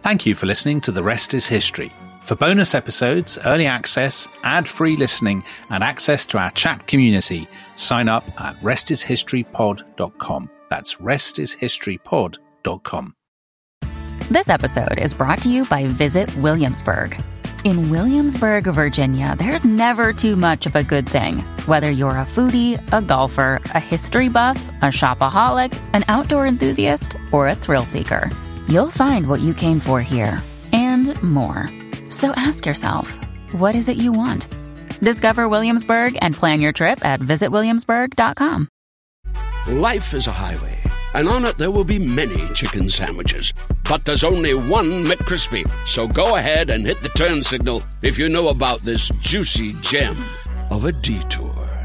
Thank you for listening to The Rest is History. For bonus episodes, early access, ad-free listening, and access to our chat community, sign up at restishistorypod.com. That's restishistorypod.com. This episode is brought to you by Visit Williamsburg. In Williamsburg, Virginia, there's never too much of a good thing. Whether you're a foodie, a golfer, a history buff, a shopaholic, an outdoor enthusiast, or a thrill seeker, you'll find what you came for here and more. So ask yourself, what is it you want? Discover Williamsburg and plan your trip at visitwilliamsburg.com. Life is a highway, and on it there will be many chicken sandwiches. But there's only one McCrispy. So go ahead and hit the turn signal if you know about this juicy gem of a detour.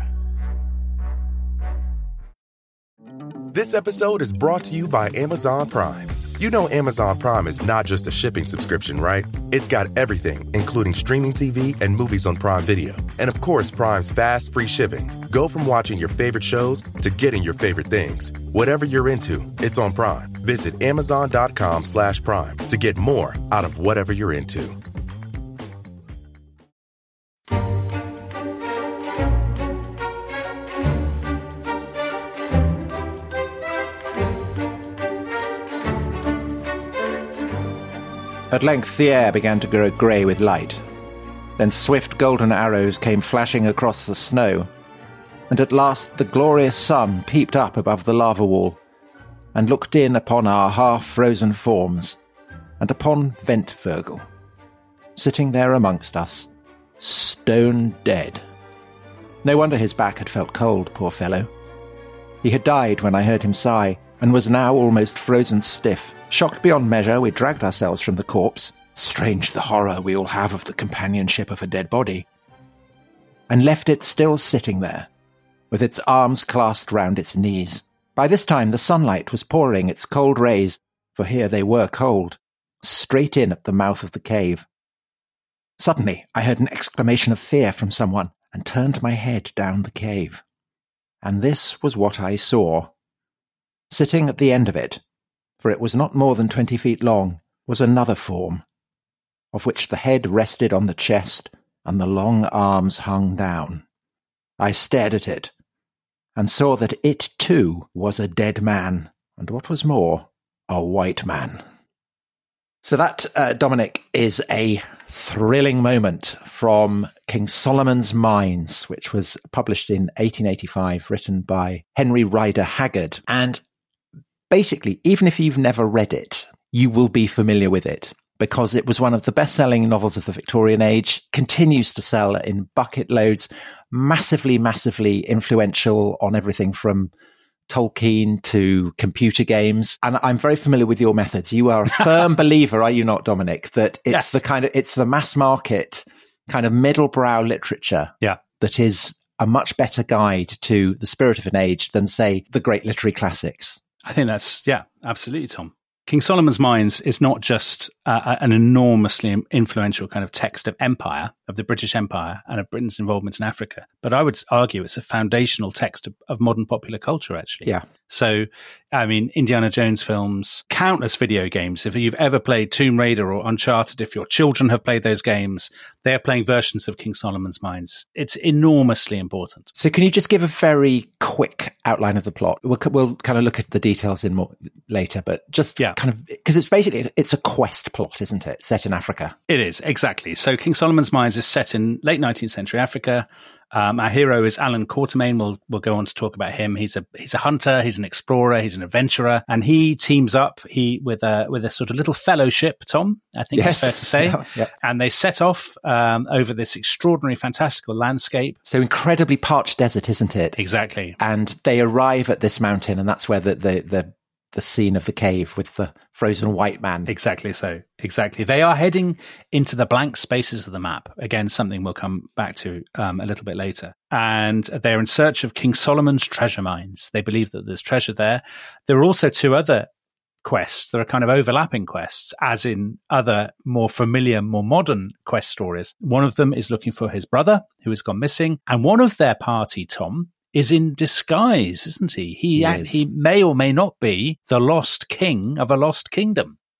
This episode is brought to you by Amazon Prime. You know Amazon Prime is not just a shipping subscription, right? It's got everything, including streaming TV and movies on Prime Video. And of course, Prime's fast, free shipping. Go from watching your favorite shows to getting your favorite things. Whatever you're into, it's on Prime. Visit Amazon.com/Prime to get more out of whatever you're into. At length the air began to grow grey with light. Then swift golden arrows came flashing across the snow, and at last the glorious sun peeped up above the lava wall, and looked in upon our half-frozen forms, and upon Ventvirgil, sitting there amongst us, stone dead. No wonder his back had felt cold, poor fellow. He had died when I heard him sigh, and was now almost frozen stiff. Shocked beyond measure, we dragged ourselves from the corpse, strange the horror we all have of the companionship of a dead body, and left it still sitting there, with its arms clasped round its knees. By this time the sunlight was pouring its cold rays, for here they were cold, straight in at the mouth of the cave. Suddenly I heard an exclamation of fear from someone, and turned my head down the cave. And this was what I saw. Sitting at the end of it, for it was not more than 20 feet long, was another form, of which the head rested on the chest and the long arms hung down. I stared at it, and saw that it too was a dead man, and what was more, a white man. So that, Dominic, is a thrilling moment from King Solomon's Mines, which was published in 1885, written by Henry Rider Haggard. And basically, even if you've never read it, you will be familiar with it, because it was one of the best-selling novels of the Victorian age, continues to sell in bucket loads, massively, massively influential on everything from Tolkien to computer games. And I'm very familiar with your methods. You are a firm believer, are you not, Dominic, that it's yes. It's the mass market kind of middle-brow literature that is a much better guide to the spirit of an age than, say, the great literary classics. I think that's, absolutely, Tom. King Solomon's Mines is not just an enormously influential kind of text of empire, of the British Empire and of Britain's involvement in Africa, but I would argue it's a foundational text of modern popular culture, actually. Yeah. So, I mean, Indiana Jones films, countless video games. If you've ever played Tomb Raider or Uncharted, if your children have played those games, they're playing versions of King Solomon's Mines. It's enormously important. So can you just give a very quick outline of the plot? We'll kind of look at the details in more later, but just kind of, because it's a quest plot, isn't it? Set in Africa. It is, exactly. So King Solomon's Mines is set in late 19th century Africa. Our hero is Alan Quatermain. We'll go on to talk about him. He's a hunter, he's an explorer, he's an adventurer, and he teams up with a sort of little fellowship, Tom, I think it's fair to say. Yeah. And they set off over this extraordinary, fantastical landscape. So incredibly parched desert, isn't it? Exactly. And they arrive at this mountain, and that's where the scene of the cave with the frozen white man. Exactly so. Exactly. They are heading into the blank spaces of the map. Again, something we'll come back to a little bit later. And they're in search of King Solomon's treasure mines. They believe that there's treasure there. There are also two other quests. There are kind of overlapping quests, as in other more familiar, more modern quest stories. One of them is looking for his brother, who has gone missing. And one of their party, Tom, is in disguise, isn't he? He may or may not be the lost king of a lost kingdom.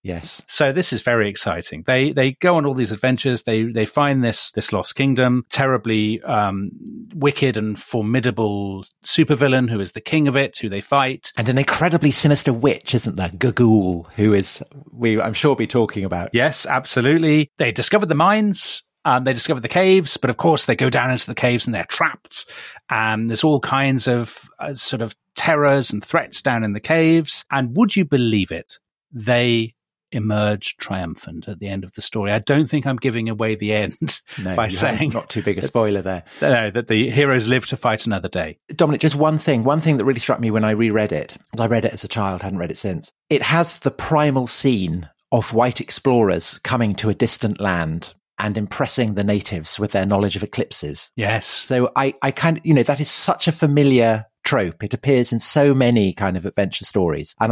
Yes. So this is very exciting. They go on all these adventures. They find this lost kingdom, terribly wicked and formidable supervillain who is the king of it, who they fight. And an incredibly sinister witch, isn't there? Gagul, who is, I'm sure be talking about. Yes, absolutely. They discovered the mines. They discover the caves, but of course they go down into the caves and they're trapped. There's all kinds of sort of terrors and threats down in the caves. And would you believe it? They emerge triumphant at the end of the story. I don't think I'm giving away the end by saying not too big a spoiler there. No, that the heroes live to fight another day. Dominic, just one thing that really struck me when I reread it. I read it as a child, hadn't read it since. It has the primal scene of white explorers coming to a distant land and impressing the natives with their knowledge of eclipses. Yes. So I kind of, that is such a familiar trope. It appears in so many kind of adventure stories. And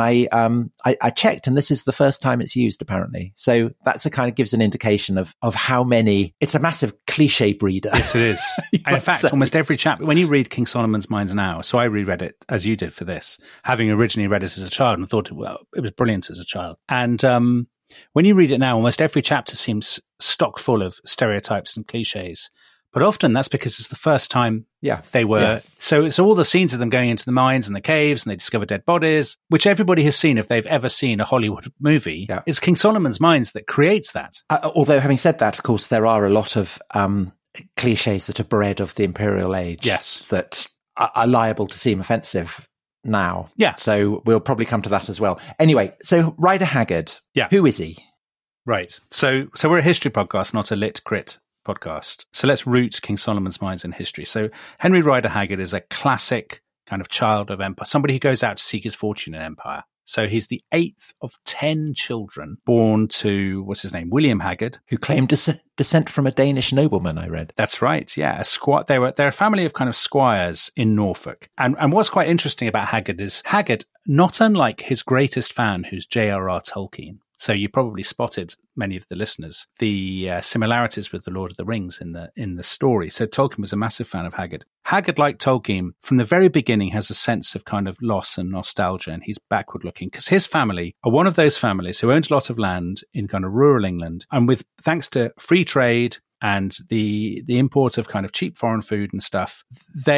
I checked, and this is the first time it's used, apparently. So that's a kind of gives an indication of how many. It's a massive cliche breeder. Yes, it is. And in fact, almost every chapter, when you read King Solomon's Mines now, so I reread it as you did for this, having originally read it as a child and thought, it was brilliant as a child. And when you read it now, almost every chapter seems stock full of stereotypes and cliches. But often that's because it's the first time they were. Yeah. So all the scenes of them going into the mines and the caves and they discover dead bodies, which everybody has seen if they've ever seen a Hollywood movie. Yeah. It's King Solomon's Mines that creates that. Although having said that, of course, there are a lot of cliches that are bred of the imperial age. Yes. That are liable to seem offensive now. Yeah. So we'll probably come to that as well. Anyway, so Rider Haggard. Yeah. Who is he? Right. So we're a history podcast, not a lit crit podcast. So let's root King Solomon's Mines in history. So Henry Rider Haggard is a classic kind of child of empire, somebody who goes out to seek his fortune in empire. So he's the 8th of 10 children born to, what's his name, William Haggard. Who claimed descent from a Danish nobleman, I read. That's right, yeah. They're a family of kind of squires in Norfolk. And what's quite interesting about Haggard is Haggard, not unlike his greatest fan, who's J.R.R. Tolkien. So you probably spotted, many of the listeners, the similarities with the Lord of the Rings in the story. So Tolkien was a massive fan of Haggard. Haggard, like Tolkien, from the very beginning has a sense of kind of loss and nostalgia, and he's backward looking because his family are one of those families who owned a lot of land in kind of rural England, and with thanks to free trade and the import of kind of cheap foreign food and stuff,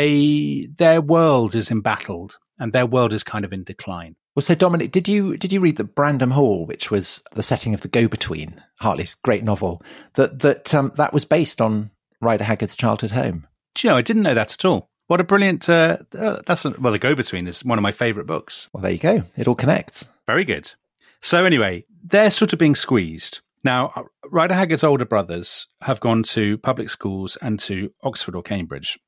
their world is embattled and their world is kind of in decline. Well, so Dominic, did you read that Brandon Hall, which was the setting of The Go-Between, Hartley's great novel, that was based on Rider Haggard's childhood home? Do you know, I didn't know that at all. What a brilliant! The Go-Between is one of my favourite books. Well, there you go. It all connects. Very good. So anyway, they're sort of being squeezed. Now, Rider Haggard's older brothers have gone to public schools and to Oxford or Cambridge.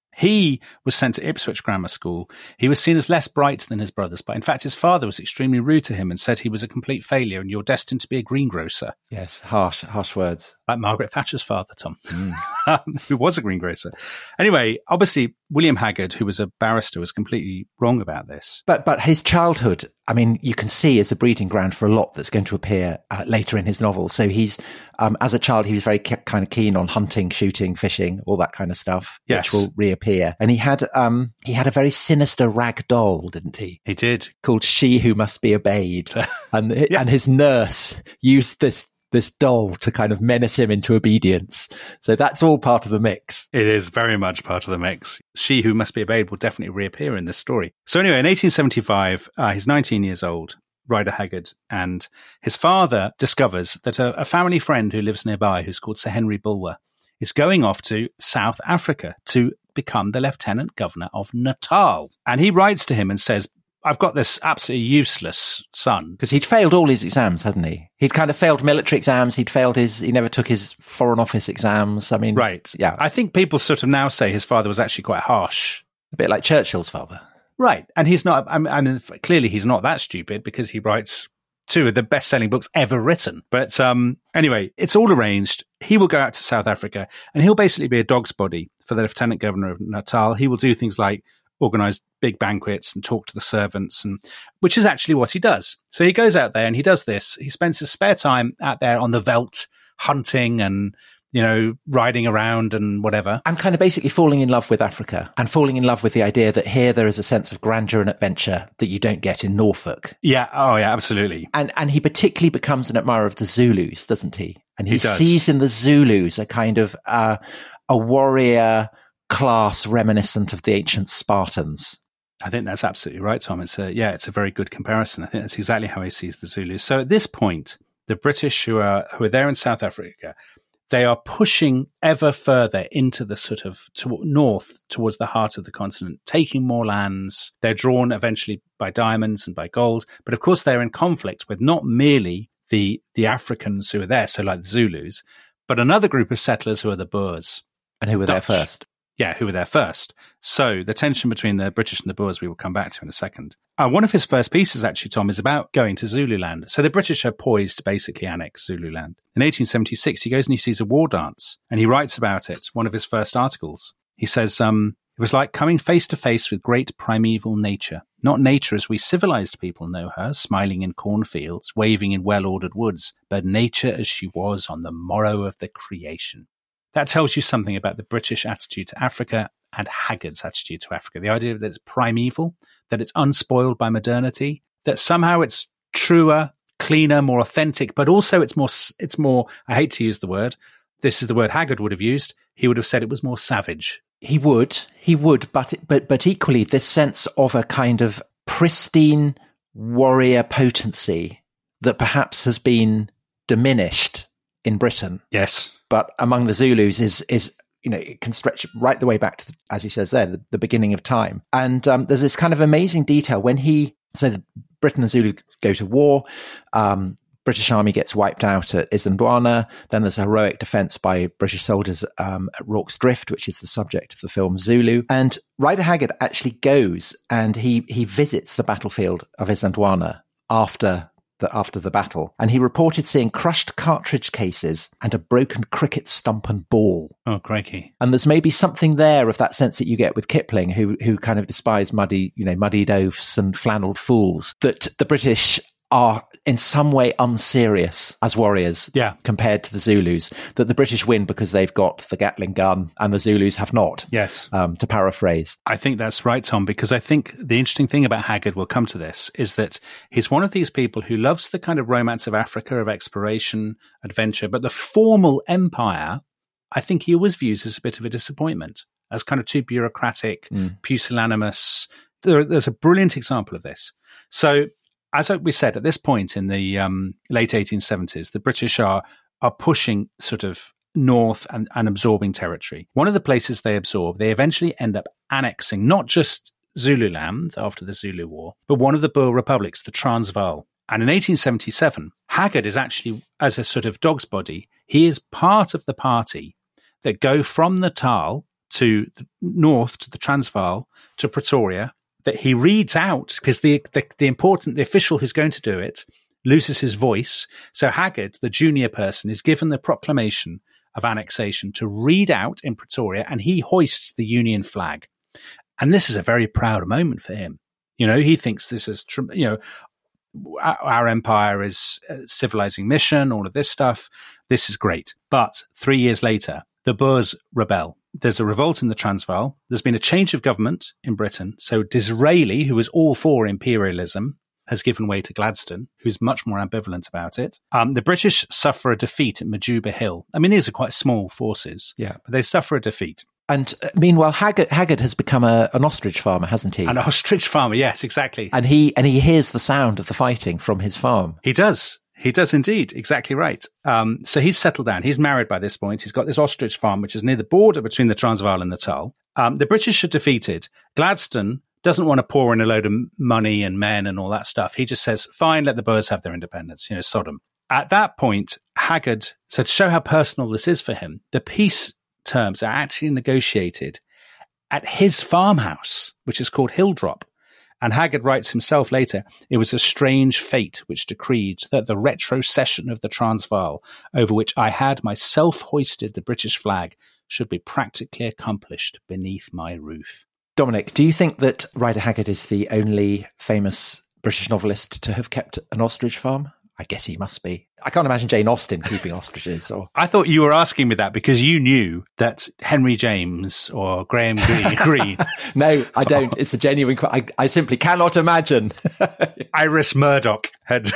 He was sent to Ipswich Grammar School. He was seen as less bright than his brothers, but in fact his father was extremely rude to him and said he was a complete failure and you're destined to be a greengrocer. Yes, harsh words. Like Margaret Thatcher's father, Tom, who was a greengrocer. Anyway, obviously William Haggard, who was a barrister, was completely wrong about this. But his childhood, I mean, you can see is a breeding ground for a lot that's going to appear later in his novel. So he's, as a child, he was very kind of keen on hunting, shooting, fishing, all that kind of stuff, yes, which will reappear. And he had a very sinister rag doll, didn't he? He did. Called She Who Must Be Obeyed. And his nurse used this doll to kind of menace him into obedience. So that's all part of the mix. It is very much part of the mix. She Who Must Be Obeyed will definitely reappear in this story. So anyway, in 1875, he's 19 years old, Rider Haggard, and his father discovers that a family friend who lives nearby, who's called Sir Henry Bulwer, is going off to South Africa to become the Lieutenant Governor of Natal. And he writes to him and says, I've got this absolutely useless son. Because he'd failed all his exams, hadn't he? He'd kind of failed military exams. He never took his Foreign Office exams. I mean, right. Yeah. I think people sort of now say his father was actually quite harsh. A bit like Churchill's father. Right. And he's not, I mean, clearly he's not that stupid because he writes two of the best-selling books ever written. But anyway, it's all arranged. He will go out to South Africa and he'll basically be a dog's body for the Lieutenant Governor of Natal. He will do things like organize big banquets and talk to the servants, and which is actually what he does. So he goes out there and he does this. He spends his spare time out there on the veldt hunting and riding around and whatever. And kind of basically falling in love with Africa and falling in love with the idea that here there is a sense of grandeur and adventure that you don't get in Norfolk. Yeah. Oh, yeah, absolutely. And he particularly becomes an admirer of the Zulus, doesn't he? And he does. sees in the Zulus a kind of a warrior class reminiscent of the ancient Spartans. I think that's absolutely right, Tom. It's a very good comparison. I think that's exactly how he sees the Zulus. So at this point, the British who are there in South Africa, they are pushing ever further into the sort of north towards the heart of the continent, taking more lands. They're drawn eventually by diamonds and by gold. But of course, they're in conflict with not merely the Africans who are there, so like the Zulus, but another group of settlers who are the Boers. And who were there first. Yeah, who were there first. So the tension between the British and the Boers we will come back to in a second. One of his first pieces, actually, Tom, is about going to Zululand. So the British are poised to basically annex Zululand. In 1876, he goes and he sees a war dance, and he writes about it, one of his first articles. He says, it was like coming face to face with great primeval nature. Not nature as we civilized people know her, smiling in cornfields, waving in well-ordered woods, but nature as she was on the morrow of the creation. That tells you something about the British attitude to Africa and Haggard's attitude to Africa. The idea that it's primeval, that it's unspoiled by modernity, that somehow it's truer, cleaner, more authentic, but also it's more, I hate to use the word, this is the word Haggard would have used, he would have said it was more savage. He would, but equally this sense of a kind of pristine warrior potency that perhaps has been diminished in Britain. Yes. But among the Zulus is it can stretch right the way back to, as he says there, the beginning of time. And there's this kind of amazing detail when the Britain and Zulu go to war, British army gets wiped out at Isandlwana. Then there's a heroic defense by British soldiers at Rorke's Drift, which is the subject of the film Zulu. And Rider Haggard actually goes and he visits the battlefield of Isandlwana after the battle, and he reported seeing crushed cartridge cases and a broken cricket stump and ball. Oh, crikey. And there's maybe something there of that sense that you get with Kipling, who kind of despised muddied oafs and flannelled fools, that the British are in some way unserious as warriors compared to the Zulus, that the British win because they've got the Gatling gun and the Zulus have not. Yes. To paraphrase. I think that's right, Tom, because I think the interesting thing about Haggard, we'll come to this, is that he's one of these people who loves the kind of romance of Africa, of exploration, adventure, but the formal empire, I think he always views as a bit of a disappointment, as kind of too bureaucratic, pusillanimous. There's a brilliant example of this. So, as we said, at this point in the late 1870s, the British are pushing sort of north and absorbing territory. One of the places they absorb, they eventually end up annexing not just Zululand after the Zulu War, but one of the Boer republics, the Transvaal. And in 1877, Haggard is actually, as a sort of dog's body, he is part of the party that go from Natal to the north to the Transvaal to Pretoria, that he reads out because the official who's going to do it loses his voice. So Haggard, the junior person, is given the proclamation of annexation to read out in Pretoria, and he hoists the Union flag. And this is a very proud moment for him. He thinks this is, our empire is a civilizing mission, all of this stuff. This is great. But 3 years later, the Boers rebel. There's a revolt in the Transvaal. There's been a change of government in Britain. So Disraeli, who was all for imperialism, has given way to Gladstone, who's much more ambivalent about it. The British suffer a defeat at Majuba Hill. I mean, these are quite small forces, but they suffer a defeat. And meanwhile, Haggard has become an ostrich farmer, hasn't he? An ostrich farmer, yes, exactly. And he hears the sound of the fighting from his farm. He does. He does indeed. Exactly right. So he's settled down. He's married by this point. He's got this ostrich farm, which is near the border between the Transvaal and Natal. The British are defeated. Gladstone doesn't want to pour in a load of money and men and all that stuff. He just says, fine, let the Boers have their independence, Sodom. At that point, Haggard, so to show how personal this is for him, the peace terms are actually negotiated at his farmhouse, which is called Hilldrop. And Haggard writes himself later, it was a strange fate which decreed that the retrocession of the Transvaal, over which I had myself hoisted the British flag, should be practically accomplished beneath my roof. Dominic, do you think that Rider Haggard is the only famous British novelist to have kept an ostrich farm? I guess he must be. I can't imagine Jane Austen keeping ostriches. Or I thought you were asking me that because you knew that Henry James or Graham Greene. No, I don't. It's a genuine I simply cannot imagine. Iris Murdoch had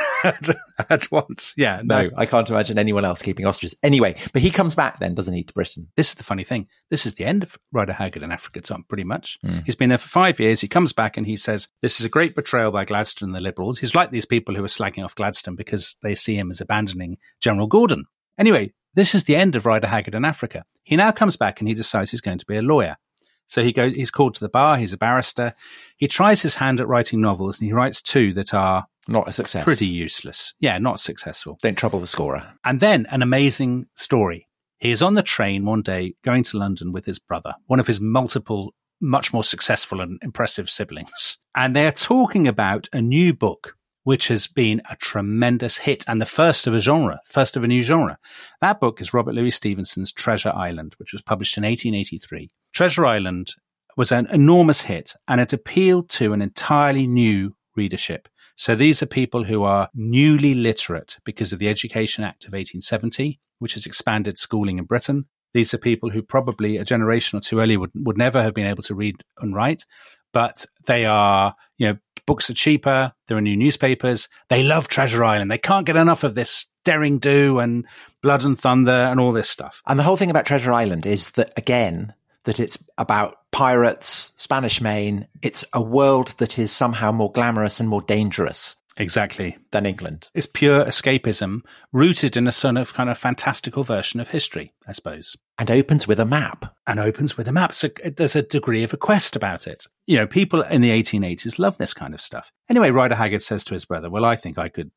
once. Yeah, no, I can't imagine anyone else keeping ostriches. Anyway, but he comes back then, doesn't he, to Britain? This is the funny thing. This is the end of Rider Haggard in Africa, Tom, pretty much. He's been there for 5 years. He comes back and he says, this is a great betrayal by Gladstone and the Liberals. He's like these people who are slagging off Gladstone because they see him as abandoning General Gordon. Anyway, this is the end of Rider Haggard in Africa. He now comes back and he decides he's going to be a lawyer. So he's called to the bar. He's a barrister. He tries his hand at writing novels and he writes 2 that are not a success. Pretty useless. Yeah, not successful. Don't trouble the scorer. And then an amazing story. He is on the train one day going to London with his brother, one of his multiple, much more successful and impressive siblings. And they are talking about a new book, which has been a tremendous hit and the first of a new genre. That book is Robert Louis Stevenson's Treasure Island, which was published in 1883. Treasure Island was an enormous hit and it appealed to an entirely new readership. So these are people who are newly literate because of the Education Act of 1870, which has expanded schooling in Britain. These are people who probably a generation or two earlier would never have been able to read and write, but they are, books are cheaper. There are new newspapers. They love Treasure Island. They can't get enough of this Daring Do and Blood and Thunder and all this stuff. And the whole thing about Treasure Island is that, again, that it's about pirates, Spanish Main. It's a world that is somehow more glamorous and more dangerous. Exactly. Than England. It's pure escapism rooted in a sort of kind of fantastical version of history, I suppose. And opens with a map. So there's a degree of a quest about it. People in the 1880s love this kind of stuff. Anyway, Rider Haggard says to his brother, well, I think I could,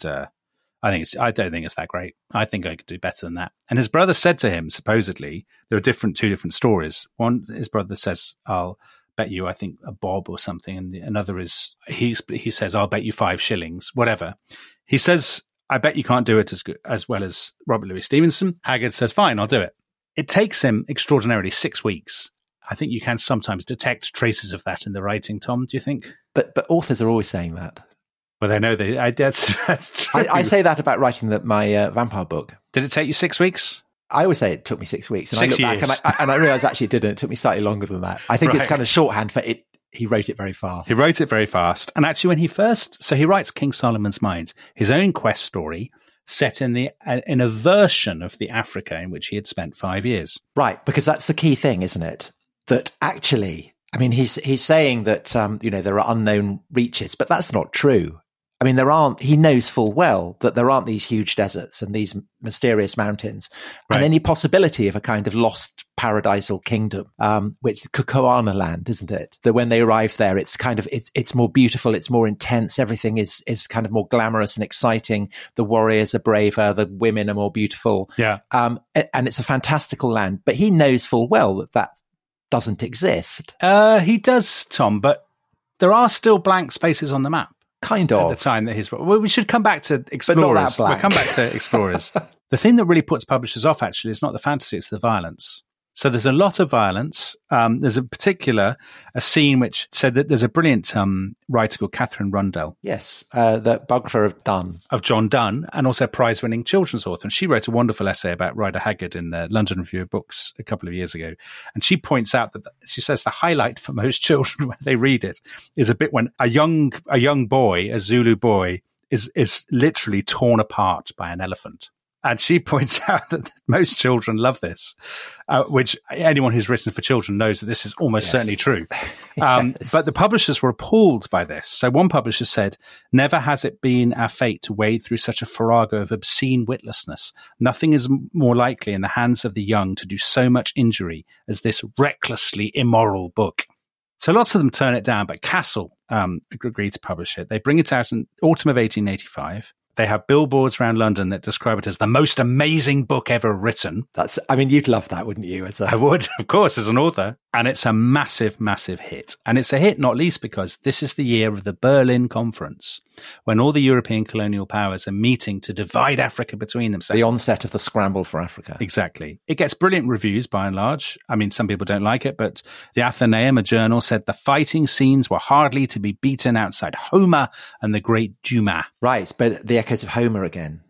I don't think it's that great. I think I could do better than that. And his brother said to him, supposedly, there are two different stories. One, his brother says, I'll bet you, I think, a bob or something. And another is, he says, I'll bet you 5 shillings, whatever. He says, I bet you can't do it as well as Robert Louis Stevenson. Haggard says, fine, I'll do it. It takes him extraordinarily 6 weeks. I think you can sometimes detect traces of that in the writing, Tom, do you think? But authors are always saying that. Well, they know that's true. I say that about writing my vampire book. Did it take you 6 weeks? I always say it took me 6 weeks. And 6 I years. look back and I realised actually it didn't. It took me slightly longer than that. I think It's kind of shorthand for it. He wrote it very fast. He wrote it very fast. And actually he writes King Solomon's Mines, his own quest story set in a version of the Africa in which he had spent 5 years. Right, because that's the key thing, isn't it? That actually, I mean, he's saying that, there are unknown reaches, but that's not true. I mean, he knows full well that there aren't these huge deserts and these mysterious mountains and any possibility of a kind of lost paradisal kingdom, which is Kukuana land, isn't it? That when they arrive there, it's kind of, it's more beautiful. It's more intense. Everything is kind of more glamorous and exciting. The warriors are braver. The women are more beautiful. Yeah. And it's a fantastical land, but he knows full well that doesn't exist. He does, Tom, but there are still blank spaces on the map. Kind of. At the time that we should come back to Explorers. But not that blank. We'll come back to Explorers. The thing that really puts publishers off, actually, is not the fantasy, it's the violence. So there's a lot of violence. There's a scene which said that there's a brilliant writer called Catherine Rundell. Yes, the biographer of Donne. Of John Donne, and also a prize-winning children's author. And she wrote a wonderful essay about Rider Haggard in the London Review of Books a couple of years ago. And she points out that she says the highlight for most children when they read it is a bit when a young boy, a Zulu boy, is literally torn apart by an elephant. And she points out that most children love this, which anyone who's written for children knows that this is almost certainly true. Yes. But the publishers were appalled by this. So one publisher said, never has it been our fate to wade through such a farrago of obscene witlessness. Nothing is more likely in the hands of the young to do so much injury as this recklessly immoral book. So lots of them turn it down, but Castle agreed to publish it. They bring it out in autumn of 1885. They have billboards around London that describe it as the most amazing book ever written. You'd love that, wouldn't you? I would, of course, as an author. And it's a massive, massive hit. And it's a hit not least because this is the year of the Berlin Conference, when all the European colonial powers are meeting to divide Africa between themselves. The onset of the scramble for Africa. Exactly. It gets brilliant reviews by and large. I mean, some people don't like it, but the Athenaeum, a journal, said the fighting scenes were hardly to be beaten outside Homer and the great Dumas. Right, but the echoes of Homer again.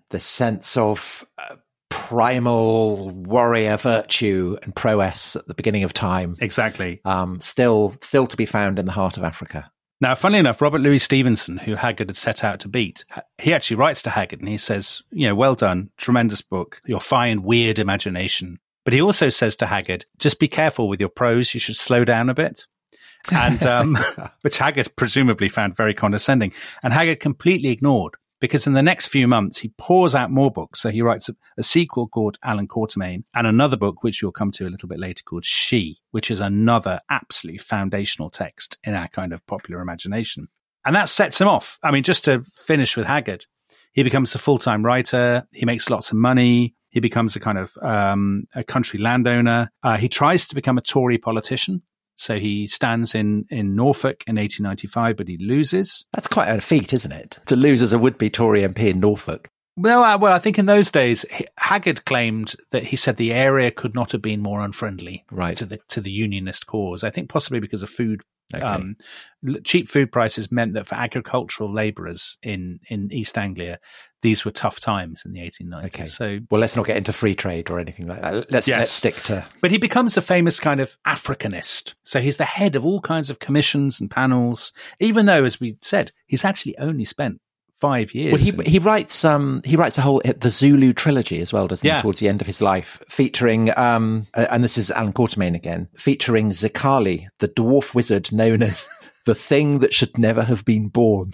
this sense of primal warrior virtue and prowess at the beginning of time. Exactly. Still to be found in the heart of Africa. Now, funnily enough, Robert Louis Stevenson, who Haggard had set out to beat, he actually writes to Haggard and he says, well done, tremendous book, your fine, weird imagination. But he also says to Haggard, just be careful with your prose, you should slow down a bit. And which Haggard presumably found very condescending. And Haggard completely ignored, because in the next few months, he pours out more books. So he writes a sequel called Alan Quatermain and another book, which you'll come to a little bit later, called She, which is another absolutely foundational text in our kind of popular imagination. And that sets him off. I mean, just to finish with Haggard, he becomes a full-time writer. He makes lots of money. He becomes a kind of a country landowner. He tries to become a Tory politician. So he stands in Norfolk in 1895, but he loses. That's quite a feat, isn't it? To lose as a would-be Tory MP in Norfolk. Well, I think in those days, Haggard claimed that he said the area could not have been more unfriendly to the Unionist cause. I think possibly because of food. Okay. Cheap food prices meant that for agricultural labourers in East Anglia, these were tough times in the 1890s. Okay. So, well, let's not get into free trade or anything like that. Let's stick to... But he becomes a famous kind of Africanist. So he's the head of all kinds of commissions and panels, even though, as we said, he's actually only spent 5 years. Well, he writes the Zulu trilogy as well, doesn't he? Towards the end of his life, featuring and this is Alan Quatermain again, featuring Zikali, the dwarf wizard known as the thing that should never have been born.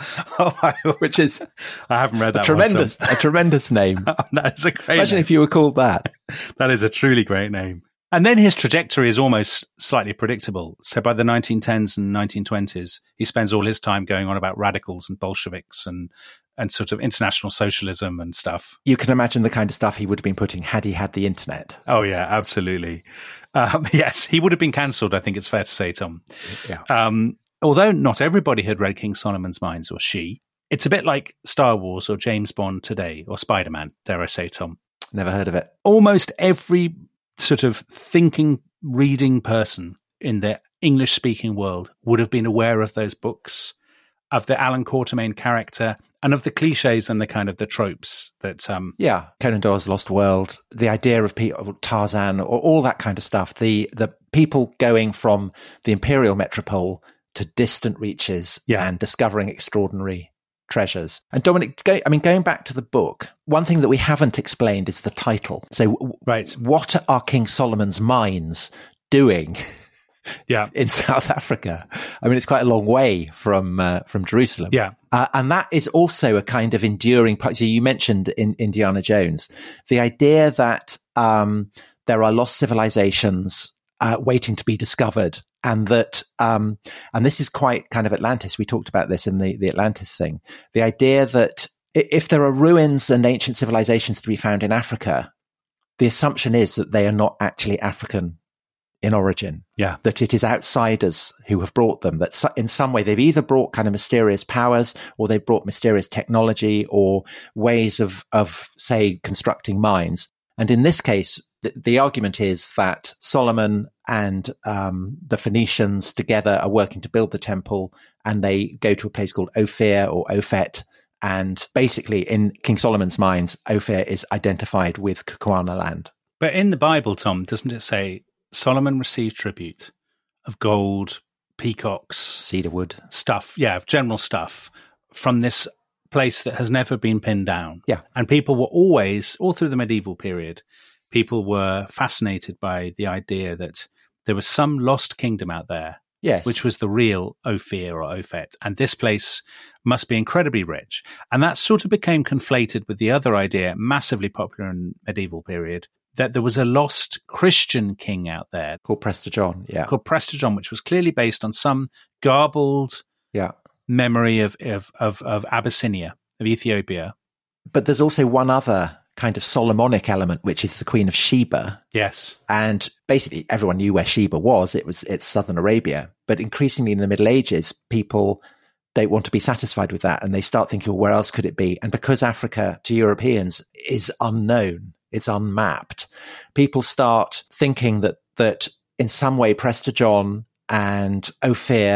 Which is, I haven't read that. A tremendous name. That's a great. Imagine name. If you were called that. That is a truly great name. And then his trajectory is almost slightly predictable. So by the 1910s and 1920s, he spends all his time going on about radicals and Bolsheviks and sort of international socialism and stuff. You can imagine the kind of stuff he would have been putting had he had the internet. Oh, yeah, absolutely. Yes, he would have been cancelled, I think it's fair to say, Tom. Yeah. Although not everybody had read King Solomon's Mines or She, it's a bit like Star Wars or James Bond today or Spider-Man, dare I say, Tom. Never heard of it. Almost every sort of thinking, reading person in the English-speaking world would have been aware of those books, of the Alan Quatermain character, and of the cliches and the kind of the tropes that... Conan Doyle's Lost World, the idea of Tarzan, or all that kind of stuff, the people going from the imperial metropole to distant reaches and discovering extraordinary treasures. And Dominic, going back to the book, one thing that we haven't explained is the title. So what are King Solomon's mines doing in South Africa? I mean, it's quite a long way from Jerusalem. Yeah. And that is also a kind of enduring part. So you mentioned in Indiana Jones, the idea that there are lost civilizations waiting to be discovered. And that, and this is quite kind of Atlantis. We talked about this in the Atlantis thing. The idea that if there are ruins and ancient civilizations to be found in Africa, the assumption is that they are not actually African in origin. Yeah. That it is outsiders who have brought them, that in some way they've either brought kind of mysterious powers or they've brought mysterious technology or ways of say, constructing mines. And in this case, the argument is that Solomon and the Phoenicians together are working to build the temple, and they go to a place called Ophir or Ophet. And basically, in King Solomon's mines, Ophir is identified with Kukuana land. But in the Bible, Tom, doesn't it say Solomon received tribute of gold, peacocks, cedar wood, stuff, general stuff from this place that has never been pinned down? Yeah. And people were always, all through the medieval period, people were fascinated by the idea that there was some lost kingdom out there, which was the real Ophir or Ophet, and this place must be incredibly rich. And that sort of became conflated with the other idea, massively popular in the medieval period, that there was a lost Christian king out there. Called Prester John, Called Prester John, which was clearly based on some garbled memory of Abyssinia, of Ethiopia. But there's also one other kind of Solomonic element, which is the Queen of Sheba. Yes. And basically everyone knew where Sheba was. It's southern Arabia. But increasingly in the Middle Ages, people don't want to be satisfied with that. And they start thinking, well, where else could it be? And because Africa to Europeans is unknown, it's unmapped, people start thinking that in some way Prester John and Ophir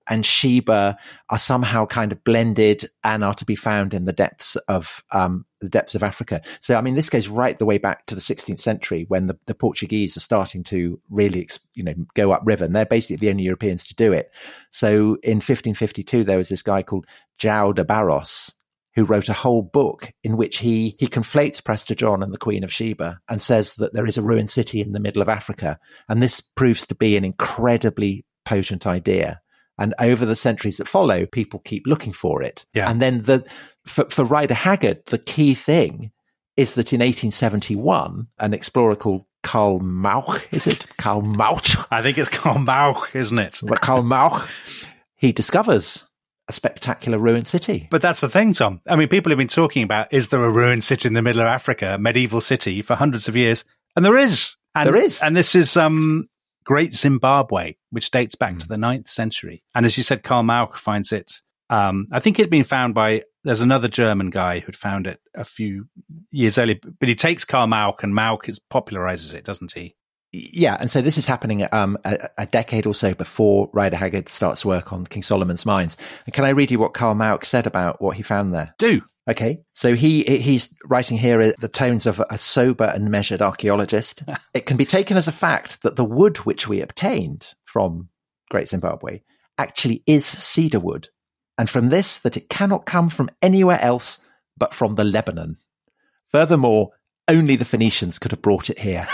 and Sheba are somehow kind of blended and are to be found in the depths of Africa. So, I mean, this goes right the way back to the 16th century when the Portuguese are starting to really, go upriver, and they're basically the only Europeans to do it. So in 1552, there was this guy called João de Barros, who wrote a whole book in which he conflates Prester John and the Queen of Sheba and says that there is a ruined city in the middle of Africa. And this proves to be an incredibly potent idea. And over the centuries that follow, people keep looking for it. Yeah. And then for Rider Haggard, the key thing is that in 1871, an explorer called Karl Mauch, is it? Karl Mauch? I think it's Karl Mauch, isn't it? But Karl Mauch, he discovers a spectacular ruined city. But that's the thing, Tom. I mean, people have been talking about, is there a ruined city in the middle of Africa, a medieval city, for hundreds of years? And there is. There is. And this is Great Zimbabwe, which dates back to the 9th century. And as you said, Karl Mauch finds it. I think it had been found there's another German guy who'd found it a few years earlier. But he takes Karl Mauch, and Mauch popularizes it, doesn't he? Yeah, and so this is happening a decade or so before Rider Haggard starts work on King Solomon's Mines. And can I read you what Karl Mauch said about what he found there? Do. Okay, so he's writing here the tones of a sober and measured archaeologist. It can be taken as a fact that the wood which we obtained from Great Zimbabwe actually is cedar wood, and from this that it cannot come from anywhere else but from the Lebanon. Furthermore, only the Phoenicians could have brought it here.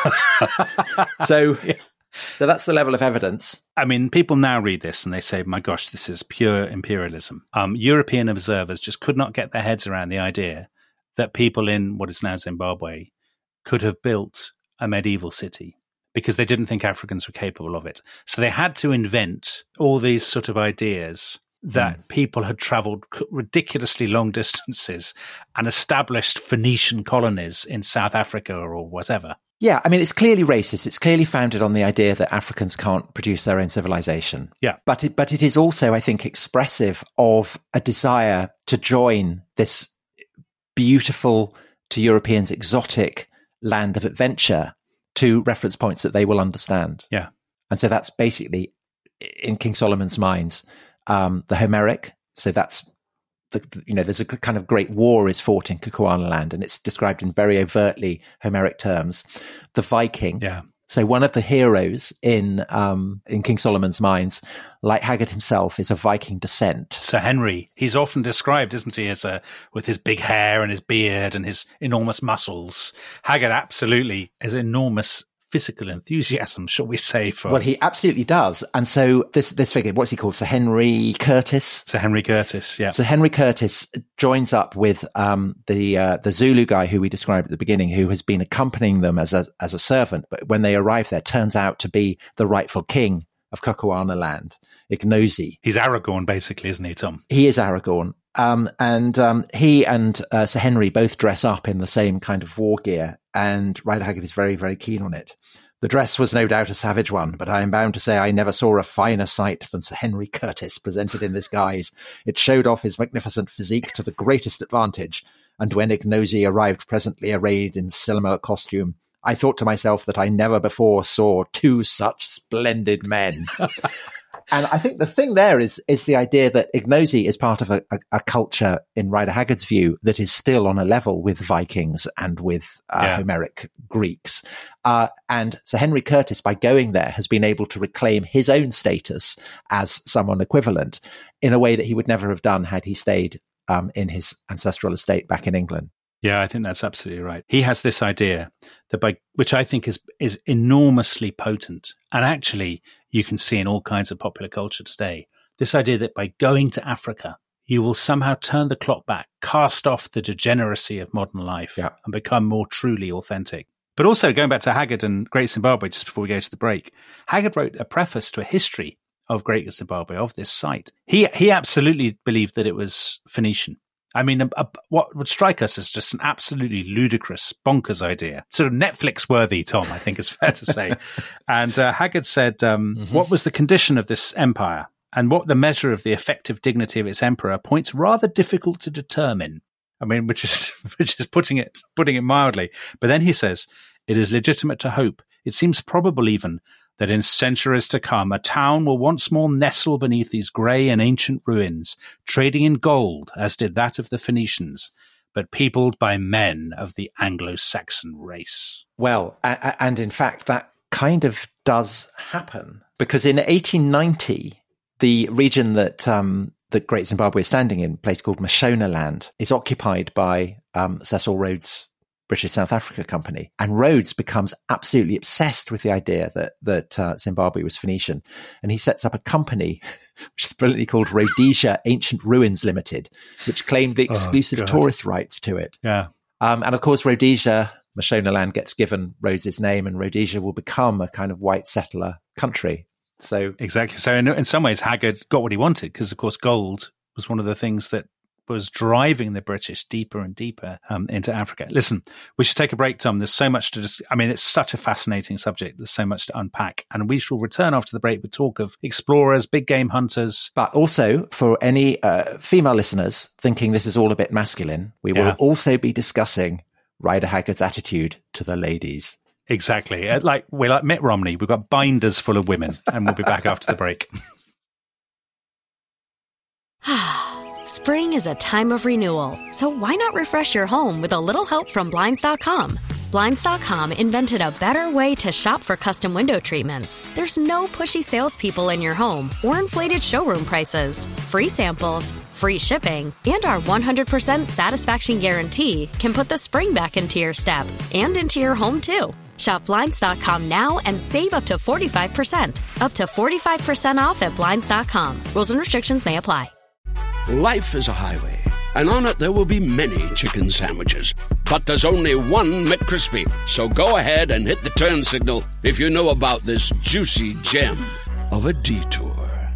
So that's the level of evidence. I mean, people now read this and they say, my gosh, this is pure imperialism. European observers just could not get their heads around the idea that people in what is now Zimbabwe could have built a medieval city because they didn't think Africans were capable of it. So they had to invent all these sort of ideas that people had traveled ridiculously long distances and established Phoenician colonies in South Africa or whatever. Yeah, I mean, it's clearly racist. It's clearly founded on the idea that Africans can't produce their own civilization. Yeah. But it is also, I think, expressive of a desire to join this beautiful, to Europeans, exotic land of adventure to reference points that they will understand. Yeah. And so that's basically, in King Solomon's Mines, the Homeric. So that's there's a kind of great war is fought in Kukuanaland, and it's described in very overtly Homeric terms. The Viking. Yeah. So one of the heroes in King Solomon's Mines, like Haggard himself, is of Viking descent. Sir Henry. He's often described, isn't he, as with his big hair and his beard and his enormous muscles. Haggard absolutely has enormous physical enthusiasm, shall we say? Well, he absolutely does. And so this figure, what's he called? Sir Henry Curtis? Sir Henry Curtis, yeah. Sir Henry Curtis joins up with the Zulu guy who we described at the beginning, who has been accompanying them as a servant. But when they arrive there, turns out to be the rightful king of Kukuanaland, Ignosi. He's Aragorn, basically, isn't he, Tom? He is Aragorn. He and Sir Henry both dress up in the same kind of war gear, and Rider Haggard is very, very keen on it. The dress was no doubt a savage one, but I am bound to say I never saw a finer sight than Sir Henry Curtis presented in this guise. It showed off his magnificent physique to the greatest advantage, and when Ignosi arrived presently arrayed in similar costume, I thought to myself that I never before saw two such splendid men. And I think the thing there is the idea that Ignosi is part of a culture, in Rider Haggard's view, that is still on a level with Vikings and with Homeric Greeks. And Sir Henry Curtis, by going there, has been able to reclaim his own status as someone equivalent in a way that he would never have done had he stayed in his ancestral estate back in England. Yeah, I think that's absolutely right. He has this idea that which I think is enormously potent, and actually you can see in all kinds of popular culture today, this idea that by going to Africa, you will somehow turn the clock back, cast off the degeneracy of modern life, and become more truly authentic. But also, going back to Haggard and Great Zimbabwe, just before we go to the break, Haggard wrote a preface to a history of Great Zimbabwe, of this site. He absolutely believed that it was Phoenician. I mean, what would strike us as just an absolutely ludicrous, bonkers idea. Sort of Netflix-worthy, Tom, I think it's fair to say. And Haggard said, what was the condition of this empire? And what the measure of the effective dignity of its emperor points rather difficult to determine. I mean, which is putting it mildly. But then he says, it is legitimate to hope. It seems probable even that in centuries to come, a town will once more nestle beneath these grey and ancient ruins, trading in gold, as did that of the Phoenicians, but peopled by men of the Anglo-Saxon race. Well, and in fact, that kind of does happen, because in 1890, the region that Great Zimbabwe is standing in, a place called Mashonaland, is occupied by Cecil Rhodes' British South Africa Company. And Rhodes becomes absolutely obsessed with the idea that Zimbabwe was Phoenician. And he sets up a company, which is brilliantly called Rhodesia Ancient Ruins Limited, which claimed the exclusive tourist rights to it. Yeah. And of course, Rhodesia, Mashonaland, gets given Rhodes' name, and Rhodesia will become a kind of white settler country. So exactly. So in some ways, Haggard got what he wanted, because, of course, gold was one of the things that was driving the British deeper and deeper into Africa. Listen, we should take a break, Tom. There's so much to I mean, it's such a fascinating subject. There's so much to unpack. And we shall return after the break with talk of explorers, big game hunters. But also, for any female listeners thinking this is all a bit masculine, we will also be discussing Rider Haggard's attitude to the ladies. Exactly. We're like Mitt Romney. We've got binders full of women, and we'll be back after the break. Spring is a time of renewal, so why not refresh your home with a little help from Blinds.com? Blinds.com invented a better way to shop for custom window treatments. There's no pushy salespeople in your home or inflated showroom prices. Free samples, free shipping, and our 100% satisfaction guarantee can put the spring back into your step and into your home, too. Shop Blinds.com now and save up to 45%. Up to 45% off at Blinds.com. Rules and restrictions may apply. Life is a highway, and on it there will be many chicken sandwiches. But there's only one McCrispy. So go ahead and hit the turn signal if you know about this juicy gem of a detour.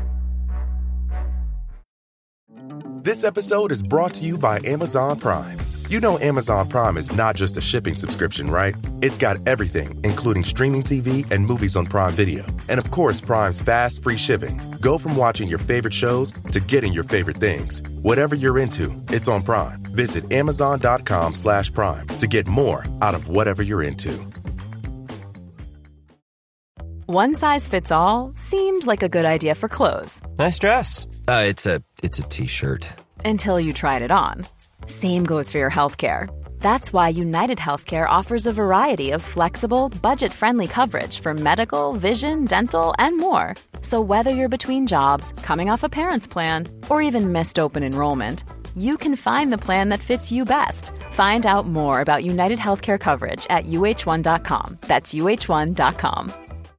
This episode is brought to you by Amazon Prime. You know Amazon Prime is not just a shipping subscription, right? It's got everything, including streaming TV and movies on Prime Video. And of course, Prime's fast, free shipping. Go from watching your favorite shows to getting your favorite things. Whatever you're into, it's on Prime. Visit Amazon.com/Prime to get more out of whatever you're into. One size fits all seemed like a good idea for clothes. Nice dress. It's a t-shirt. Until you tried it on. Same goes for your healthcare. That's why United Healthcare offers a variety of flexible, budget-friendly coverage for medical, vision, dental, and more. So whether you're between jobs, coming off a parent's plan, or even missed open enrollment, you can find the plan that fits you best. Find out more about United Healthcare coverage at UH1.com. That's UH1.com.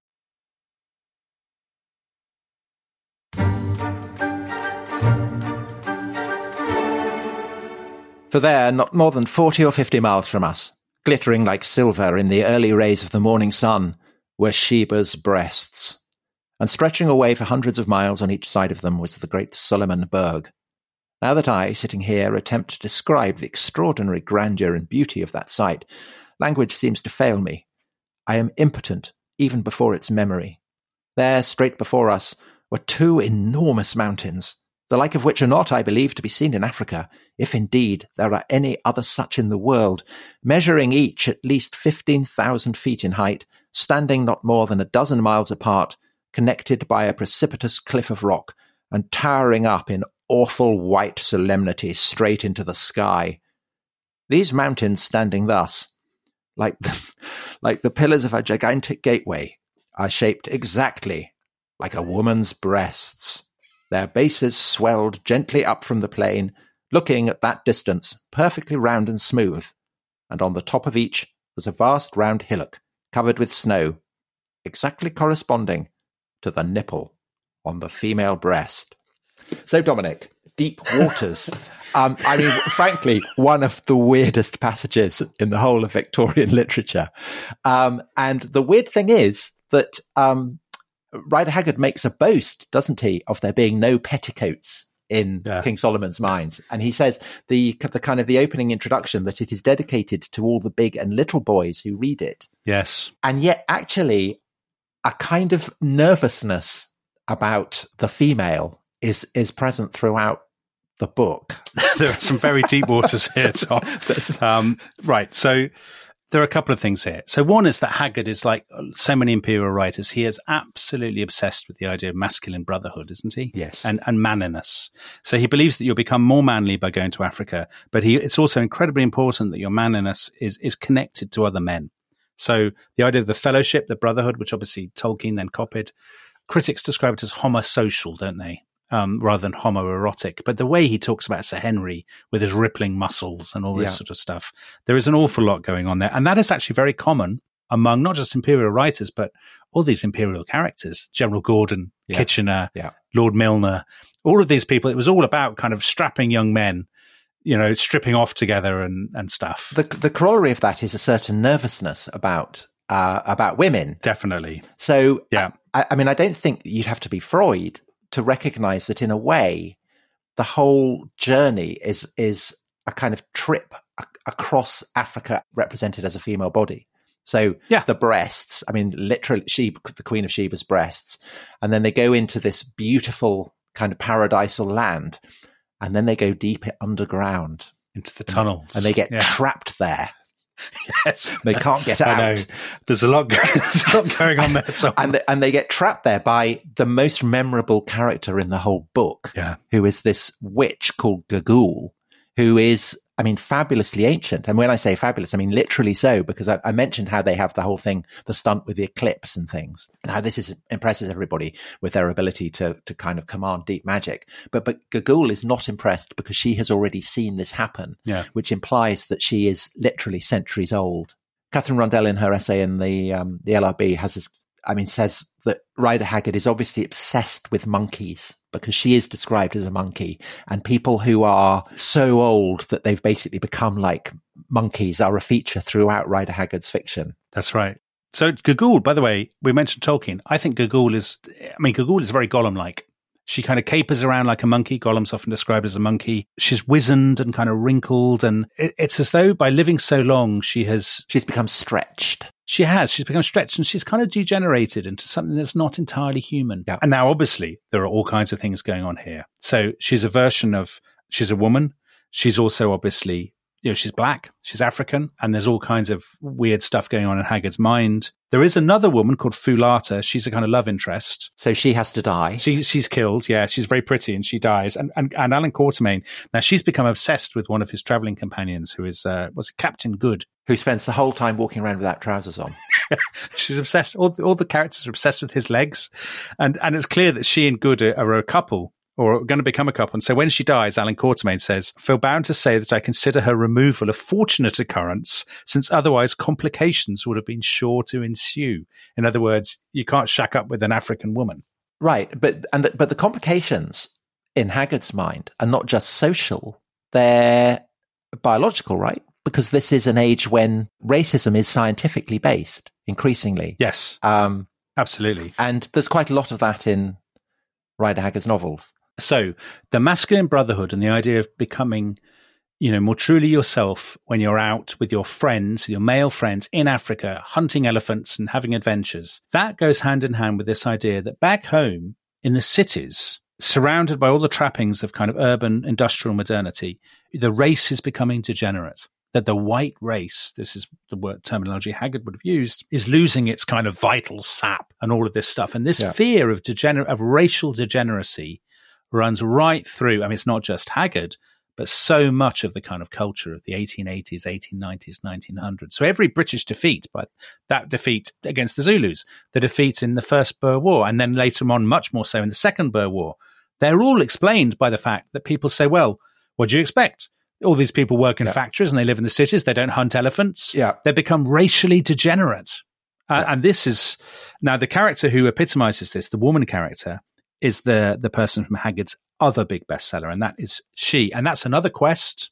For there, not more than 40 or 50 miles from us, glittering like silver in the early rays of the morning sun, were Sheba's breasts. And stretching away for hundreds of miles on each side of them was the great Solomon Berg. Now that I, sitting here, attempt to describe the extraordinary grandeur and beauty of that sight, language seems to fail me. I am impotent, even before its memory. There, straight before us, were two enormous mountains, the like of which are not, I believe, to be seen in Africa, if indeed there are any other such in the world, measuring each at least 15,000 feet in height, standing not more than a dozen miles apart, connected by a precipitous cliff of rock, and towering up in awful white solemnity straight into the sky. These mountains standing thus, like the pillars of a gigantic gateway, are shaped exactly like a woman's breasts. Their bases swelled gently up from the plain, looking at that distance perfectly round and smooth, and on the top of each was a vast round hillock covered with snow, exactly corresponding to the nipple on the female breast. So, Dominic, deep waters. I mean, frankly, one of the weirdest passages in the whole of Victorian literature. And the weird thing is that Rider Haggard makes a boast, doesn't he, of there being no petticoats in King Solomon's Mines. And he says the kind of the opening introduction that it is dedicated to all the big and little boys who read it. Yes. And yet actually a kind of nervousness about the female is present throughout the book. There are some very deep waters here, Tom. Right. So there are a couple of things here. So one is that Haggard is like so many imperial writers. He is absolutely obsessed with the idea of masculine brotherhood, isn't he? Yes. And manliness. So he believes that you'll become more manly by going to Africa, but it's also incredibly important that your manliness is connected to other men. So the idea of the fellowship, the brotherhood, which obviously Tolkien then copied, critics describe it as homosocial, don't they? Rather than homoerotic. But the way he talks about Sir Henry with his rippling muscles and all this sort of stuff, there is an awful lot going on there. And that is actually very common among not just imperial writers, but all these imperial characters, General Gordon, Kitchener, Lord Milner, all of these people. It was all about kind of strapping young men, stripping off together and stuff. The corollary of that is a certain nervousness about women. Definitely. So, I mean, I don't think you'd have to be Freud to recognize that in a way, the whole journey is a kind of trip across Africa represented as a female body. So the breasts, I mean, literally the Queen of Sheba's breasts, and then they go into this beautiful kind of paradisal land, and then they go deep underground. Into the tunnels. And they get trapped there. Yes, they can't get out. I know. There's a lot going on there. And they get trapped there by the most memorable character in the whole book, who is this witch called Gagul, who is, I mean, fabulously ancient. And when I say fabulous, I mean literally so, because I mentioned how they have the whole thing, the stunt with the eclipse and things, and how this impresses everybody with their ability to kind of command deep magic. But Gagul is not impressed because she has already seen this happen, which implies that she is literally centuries old. Catherine Rundell, in her essay in the LRB, says that Rider Haggard is obviously obsessed with monkeys because she is described as a monkey, and people who are so old that they've basically become like monkeys are a feature throughout Rider Haggard's fiction. That's right. So Gagul, by the way, we mentioned Tolkien. I think Gagul is very Gollum-like. She kind of capers around like a monkey. Gollum's often described as a monkey. She's wizened and kind of wrinkled, and it's as though by living so long, she's become stretched. She's become stretched, and she's kind of degenerated into something that's not entirely human. Yeah. And now, obviously, there are all kinds of things going on here. So she's a woman. She's also obviously, she's black, she's African, and there's all kinds of weird stuff going on in Haggard's mind. There is another woman called Fulata. She's a kind of love interest. So she has to die. She's killed. Yeah, she's very pretty and she dies. And Alan Quatermain, now she's become obsessed with one of his traveling companions who is, Captain Good. Who spends the whole time walking around without trousers on. She's obsessed. All the characters are obsessed with his legs. And it's clear that she and Good are a couple, or going to become a couple. And so when she dies, Alan Quatermain says, "Feel bound to say that I consider her removal a fortunate occurrence, since otherwise complications would have been sure to ensue." In other words, you can't shack up with an African woman. Right. But the complications in Haggard's mind are not just social, they're biological, right? Because this is an age when racism is scientifically based, increasingly. Yes, absolutely. And there's quite a lot of that in Rider Haggard's novels. So the masculine brotherhood and the idea of becoming, more truly yourself when you're out with your friends, your male friends in Africa, hunting elephants and having adventures, that goes hand in hand with this idea that back home in the cities, surrounded by all the trappings of kind of urban industrial modernity, the race is becoming degenerate. That the white race, this is the word terminology Haggard would have used, is losing its kind of vital sap and all of this stuff. And this fear of racial degeneracy runs right through. I mean, it's not just Haggard, but so much of the kind of culture of the 1880s, 1890s, 1900s. So every British defeat, but that defeat against the Zulus, the defeat in the First Boer War, and then later on, much more so in the Second Boer War, they're all explained by the fact that people say, well, what do you expect? All these people work in factories and they live in the cities. They don't hunt elephants. Yeah. They become racially degenerate. And this is now the character who epitomizes this, the woman character, is the person from Haggard's other big bestseller. And that is she. And that's another quest.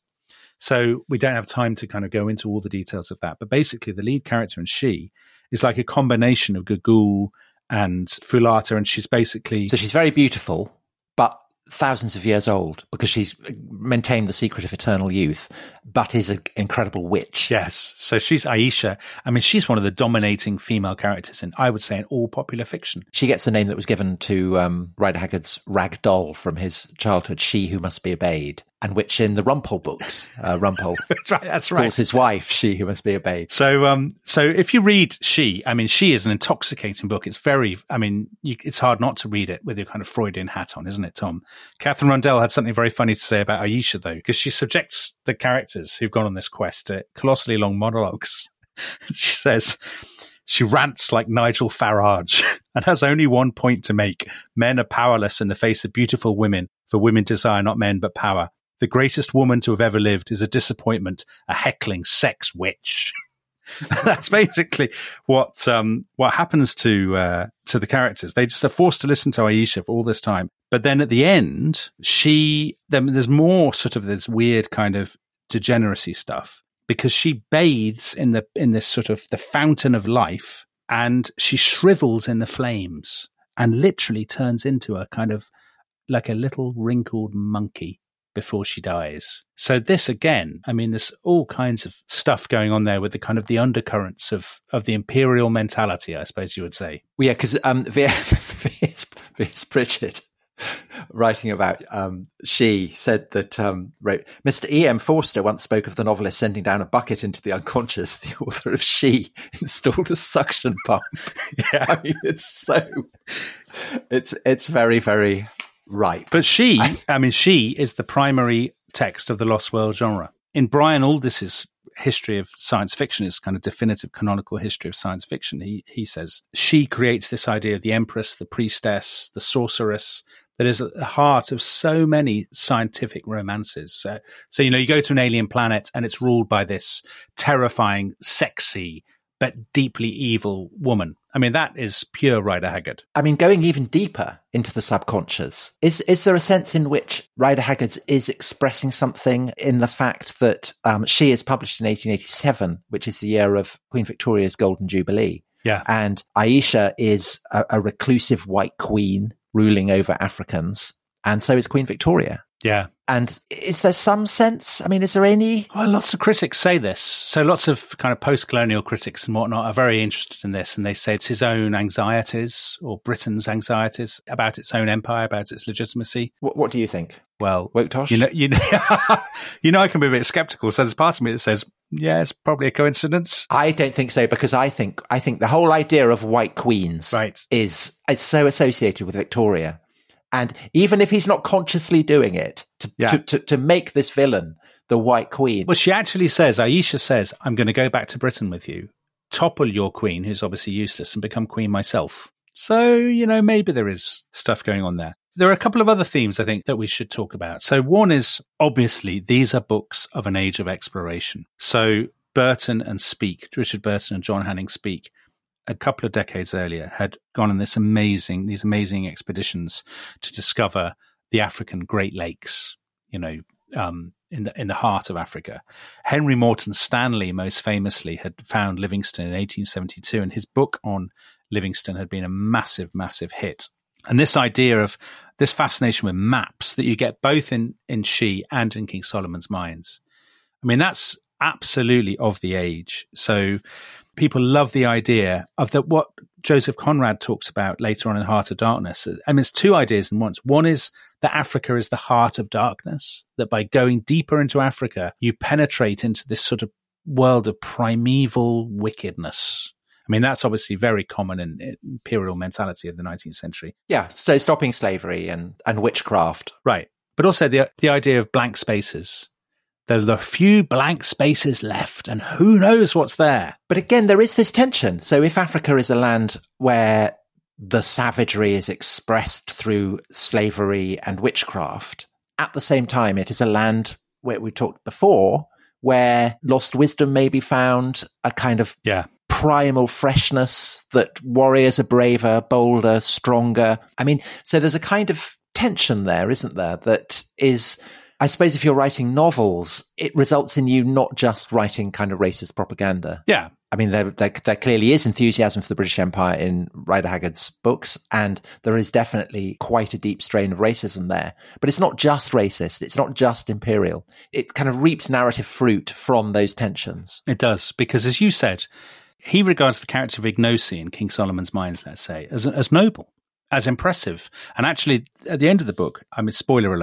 So we don't have time to kind of go into all the details of that. But basically the lead character and she is like a combination of Gagul and Fulata. And she's basically... So she's very beautiful, but thousands of years old because she's maintained the secret of eternal youth, but is an incredible witch. Yes. So she's Aisha. I mean, she's one of the dominating female characters in, I would say, in all popular fiction. She gets the name that was given to Rider Haggard's rag doll from his childhood, She Who Must Be Obeyed. and which in the Rumpole books, Rumpole that's right. calls his wife she who must be obeyed. So if you read She, I mean, She is an intoxicating book. It's very, I mean, it's hard not to read it with your kind of Freudian hat on, isn't it, Tom? Catherine Rundell had something very funny to say about Aisha, though, because she subjects the characters who've gone on this quest to colossally long monologues. She says, she rants like Nigel Farage and has only one point to make. Men are powerless in the face of beautiful women, for women desire not men but power. The greatest woman to have ever lived is a disappointment, a heckling sex witch. That's basically what happens to the characters. They just are forced to listen to Aisha for all this time. But then at the end, there's more sort of this weird kind of degeneracy stuff, because she bathes in this sort of the fountain of life, and she shrivels in the flames and literally turns into a kind of like a little wrinkled monkey before she dies. So this, again, I mean, there's all kinds of stuff going on there with the kind of the undercurrents of the imperial mentality, I suppose you would say. Well, yeah, because V.S. Pritchard, writing about She, said that wrote, Mr. E.M. Forster once spoke of the novelist sending down a bucket into the unconscious. The author of She installed a suction pump. Yeah. I mean, it's very, very right. But She is the primary text of the Lost World genre. In Brian Aldiss's history of science fiction, his kind of definitive canonical history of science fiction, he says She creates this idea of the empress, the priestess, the sorceress, that is at the heart of so many scientific romances. So you go to an alien planet and it's ruled by this terrifying, sexy, but deeply evil woman. I mean, that is pure Rider Haggard. I mean, going even deeper into the subconscious, is there a sense in which Rider Haggard is expressing something in the fact that She is published in 1887, which is the year of Queen Victoria's Golden Jubilee? Yeah. And Aisha is a reclusive white queen ruling over Africans, and so is Queen Victoria. Yeah. And is there some sense, I mean, is there any... Well, lots of critics say this. So lots of kind of post-colonial critics and whatnot are very interested in this, and they say it's his own anxieties, or Britain's anxieties about its own empire, about its legitimacy. What do you think? Well, Woktosh? I can be a bit skeptical. So there's part of me that says, yeah, it's probably a coincidence. I don't think so, because I think the whole idea of white queens is so associated with Victoria. And even if he's not consciously doing it, to make this villain the White Queen. Well, she actually says, Aisha says, I'm going to go back to Britain with you, topple your queen, who's obviously useless, and become queen myself. So, maybe there is stuff going on there. There are a couple of other themes, I think, that we should talk about. So one is, obviously, these are books of an age of exploration. So Burton and Speke, Richard Burton and John Hanning Speke, a couple of decades earlier, had gone on these amazing expeditions to discover the African Great Lakes, in the heart of Africa. Henry Morton Stanley, most famously, had found Livingstone in 1872, and his book on Livingstone had been a massive, massive hit. And this idea of this fascination with maps that you get both in She and in King Solomon's Mines, I mean, that's absolutely of the age. So people love the idea of what Joseph Conrad talks about later on in Heart of Darkness. I mean, it's two ideas in one. One is that Africa is the heart of darkness, that by going deeper into Africa, you penetrate into this sort of world of primeval wickedness. I mean, that's obviously very common in imperial mentality of the 19th century. Yeah, so stopping slavery and witchcraft. Right. But also the idea of blank spaces. There's a few blank spaces left, and who knows what's there. But again, there is this tension. So if Africa is a land where the savagery is expressed through slavery and witchcraft, at the same time, it is a land where we talked before, where lost wisdom may be found, a kind of primal freshness, that warriors are braver, bolder, stronger. I mean, so there's a kind of tension there, isn't there? That is, I suppose if you're writing novels, it results in you not just writing kind of racist propaganda. Yeah. I mean, there clearly is enthusiasm for the British Empire in Rider Haggard's books, and there is definitely quite a deep strain of racism there. But it's not just racist. It's not just imperial. It kind of reaps narrative fruit from those tensions. It does, because as you said, he regards the character of Ignosi in King Solomon's Mines, let's say, as noble, as impressive. And actually, at the end of the book, I mean, spoiler alert,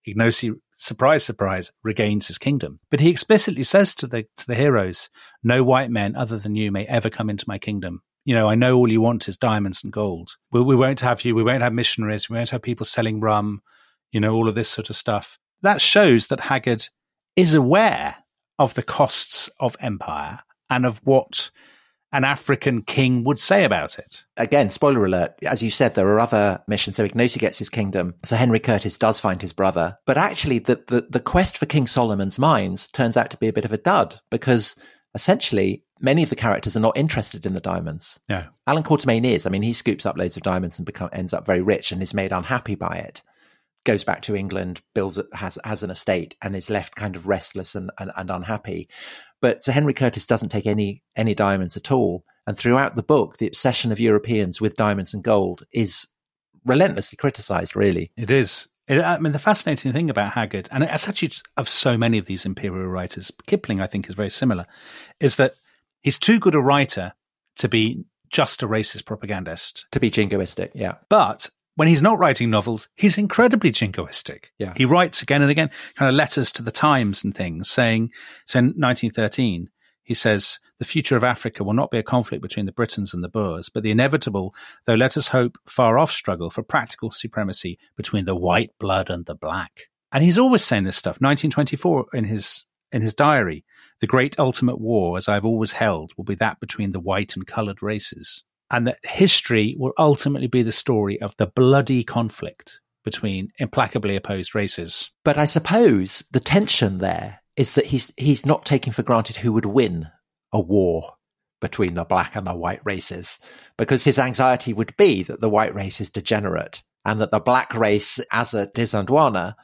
Ignosi, surprise, surprise, regains his kingdom. But he explicitly says to the heroes, no white men other than you may ever come into my kingdom. You know, I know all you want is diamonds and gold. We won't have you. We won't have missionaries. We won't have people selling rum, you know, all of this sort of stuff. That shows that Haggard is aware of the costs of empire and of what an African king would say about it. Again, spoiler alert, as you said, there are other missions. So Ignosi gets his kingdom. So Henry Curtis does find his brother. But actually, the quest for King Solomon's mines turns out to be a bit of a dud, because essentially many of the characters are not interested in the diamonds. No. Alan Quatermain is. I mean, he scoops up loads of diamonds and ends up very rich and is made unhappy by it. Goes back to England, has an estate, and is left kind of restless and unhappy. But Sir Henry Curtis doesn't take any diamonds at all. And throughout the book, the obsession of Europeans with diamonds and gold is relentlessly criticised, really. It is. I mean, the fascinating thing about Haggard, and it's actually of so many of these imperial writers, Kipling, I think, is very similar, is that he's too good a writer to be just a racist propagandist. To be jingoistic, yeah. But when he's not writing novels, he's incredibly jingoistic. Yeah. He writes again and again kind of letters to the Times and things saying, so in 1913, he says, the future of Africa will not be a conflict between the Britons and the Boers, but the inevitable, though let us hope, far off struggle for practical supremacy between the white blood and the black. And he's always saying this stuff. 1924 in his diary, the great ultimate war, as I've always held, will be that between the white and coloured races. And that history will ultimately be the story of the bloody conflict between implacably opposed races. But I suppose the tension there is that he's not taking for granted who would win a war between the black and the white races, because his anxiety would be that the white race is degenerate and that the black race, as a Desandwana,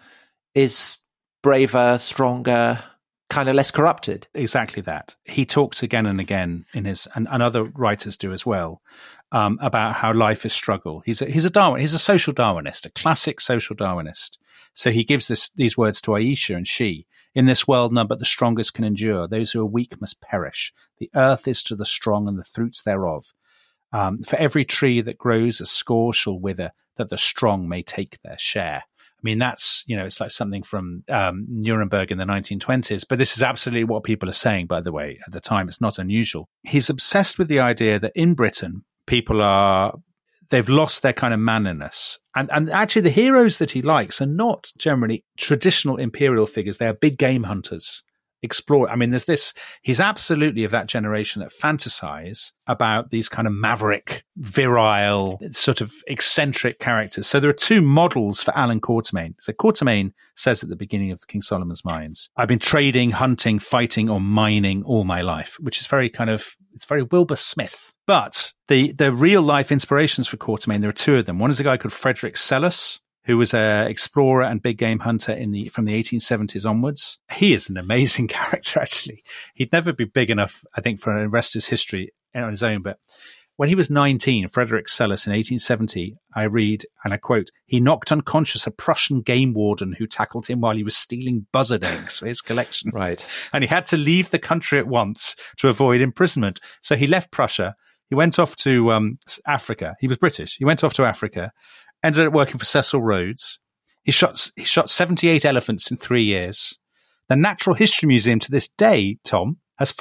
is braver, stronger, kind of less corrupted. Exactly that. He talks again and again in his, and other writers do as well, about how life is struggle. He's a social Darwinist, a classic social Darwinist. So he gives these words to Aisha and she. In this world none but the strongest can endure. Those who are weak must perish. The earth is to the strong and the fruits thereof. For every tree that grows, a score shall wither, that the strong may take their share. I mean, that's, you know, it's like something from Nuremberg in the 1920s, but this is absolutely what people are saying, by the way. At the time, it's not unusual. He's obsessed with the idea that in Britain, they've lost their kind of manliness. And actually, the heroes that he likes are not generally traditional imperial figures. They are big game hunters, explore. I mean, he's absolutely of that generation that fantasize about these kind of maverick, virile, sort of eccentric characters. So there are two models for Alan Quatermain. So Quatermain says at the beginning of King Solomon's Mines, I've been trading, hunting, fighting, or mining all my life, which is it's very Wilbur Smith. But the real life inspirations for Quatermain, there are two of them. One is a guy called Frederick Selous, who was an explorer and big game hunter from the 1870s onwards. He is an amazing character, actually. He'd never be big enough, I think, for the rest of his history on his own. But when he was 19, Frederick Selous in 1870, I read, and I quote, he knocked unconscious a Prussian game warden who tackled him while he was stealing buzzard eggs for his collection. Right. And he had to leave the country at once to avoid imprisonment. So he left Prussia. He went off to Africa. He was British. He went off to Africa, ended up working for Cecil Rhodes. He shot 78 elephants in 3 years. The Natural History Museum to this day, Tom, has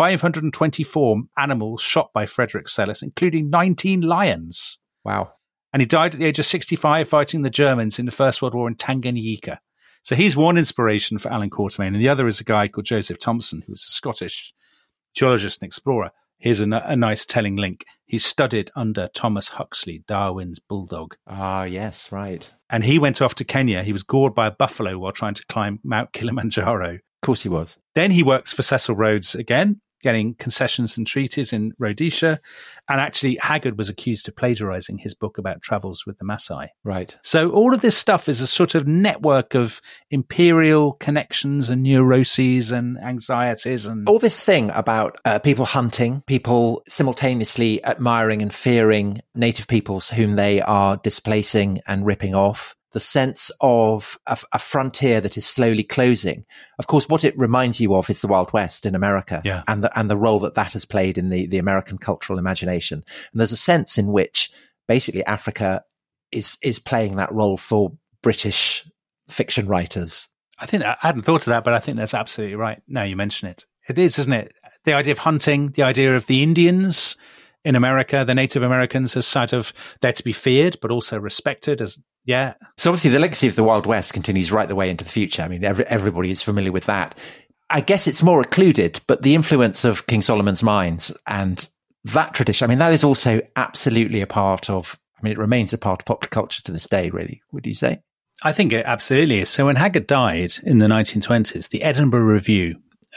524 animals shot by Frederick Selous, including 19 lions. Wow. And he died at the age of 65 fighting the Germans in the First World War in Tanganyika. So he's one inspiration for Alan Quatermain, and the other is a guy called Joseph Thompson, who was a Scottish geologist and explorer. Here's a nice telling link. He studied under Thomas Huxley, Darwin's bulldog. Ah, yes, right. And he went off to Kenya. He was gored by a buffalo while trying to climb Mount Kilimanjaro. Of course he was. Then he works for Cecil Rhodes again, getting concessions and treaties in Rhodesia. And actually, Haggard was accused of plagiarizing his book about travels with the Maasai. Right. So all of this stuff is a sort of network of imperial connections and neuroses and anxieties. And all this thing about people hunting, people simultaneously admiring and fearing native peoples whom they are displacing and ripping off. The sense of a frontier that is slowly closing. Of course, what it reminds you of is the Wild West in America, yeah, and the role that has played in the American cultural imagination. And there's a sense in which basically Africa is playing that role for British fiction writers. I think I hadn't thought of that, but I think that's absolutely right. Now you mention it. It is, isn't it? The idea of hunting, the idea of the Indians in America, the Native Americans as sort of they're to be feared, but also respected as, yeah. So obviously the legacy of the Wild West continues right the way into the future. I mean, everybody is familiar with that. I guess it's more occluded, but the influence of King Solomon's Mines and that tradition, I mean, that is also absolutely a part of, I mean, it remains a part of popular culture to this day, really, would you say? I think it absolutely is. So when Haggard died in the 1920s, the Edinburgh Review,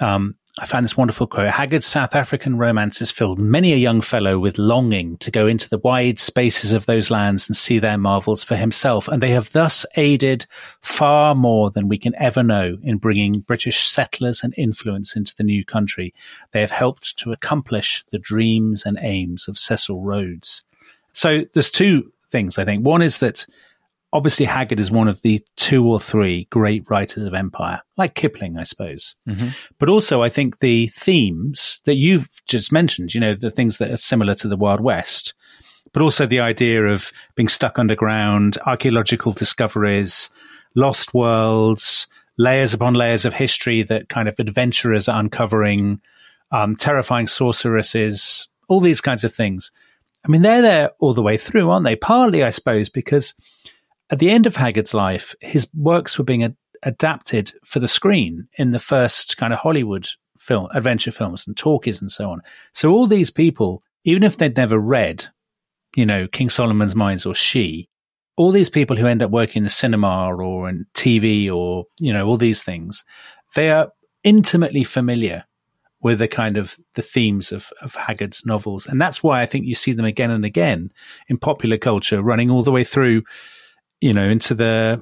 I found this wonderful quote. Haggard's South African romances filled many a young fellow with longing to go into the wide spaces of those lands and see their marvels for himself. And they have thus aided far more than we can ever know in bringing British settlers and influence into the new country. They have helped to accomplish the dreams and aims of Cecil Rhodes. So there's two things, I think. One is that obviously Haggard is one of the 2 or 3 great writers of empire, like Kipling, I suppose. Mm-hmm. But also I think the themes that you've just mentioned, you know, the things that are similar to the Wild West, but also the idea of being stuck underground, archaeological discoveries, lost worlds, layers upon layers of history that kind of adventurers are uncovering, terrifying sorceresses, all these kinds of things. I mean, they're there all the way through, aren't they? Partly, I suppose, because at the end of Haggard's life, his works were being adapted for the screen in the first kind of Hollywood film, adventure films and talkies and so on. So all these people, even if they'd never read, you know, King Solomon's Mines or She, all these people who end up working in the cinema or in TV or, you know, all these things, they are intimately familiar with the kind of the themes of Haggard's novels. And that's why I think you see them again and again in popular culture, running all the way through, you know, into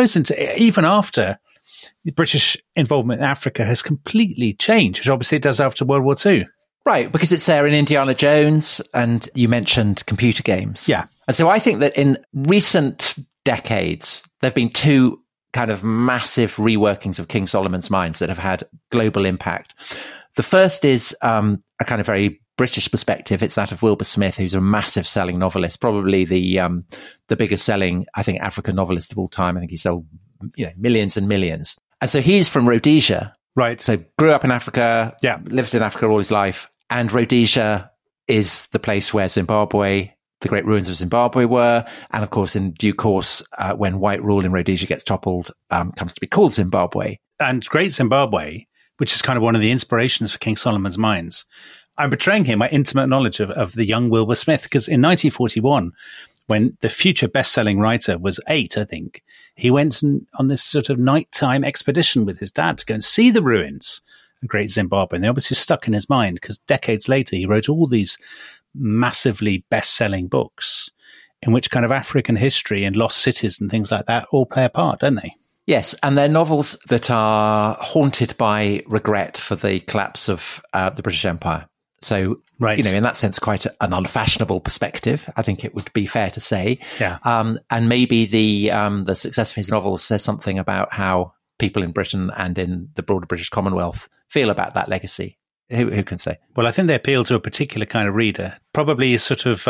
even after the British involvement in Africa has completely changed, which obviously it does after World War II. Right, because it's there in Indiana Jones, and you mentioned computer games. Yeah. And so I think that in recent decades, there have been 2 kind of massive reworkings of King Solomon's Mines that have had global impact. The first is a kind of very British perspective. It's that of Wilbur Smith, who's a massive selling novelist, probably the biggest selling, I think, African novelist of all time. I think he sold, you know, millions and millions. And so he's from Rhodesia. Right. So grew up in Africa, yeah, lived in Africa all his life. And Rhodesia is the place where Zimbabwe, the great ruins of Zimbabwe were. And of course, in due course, when white rule in Rhodesia gets toppled, comes to be called Zimbabwe. And Great Zimbabwe, which is kind of one of the inspirations for King Solomon's Mines. I'm betraying here my intimate knowledge of the young Wilbur Smith, because in 1941, when the future best-selling writer was 8, I think, he went on this sort of nighttime expedition with his dad to go and see the ruins of Great Zimbabwe. And they obviously stuck in his mind because decades later, he wrote all these massively best-selling books in which kind of African history and lost cities and things like that all play a part, don't they? Yes, and they're novels that are haunted by regret for the collapse of the British Empire. So, right, you know, in that sense, quite an unfashionable perspective, I think it would be fair to say. Yeah. And maybe the success of his novels says something about how people in Britain and in the broader British Commonwealth feel about that legacy. Who can say? Well, I think they appeal to a particular kind of reader, probably sort of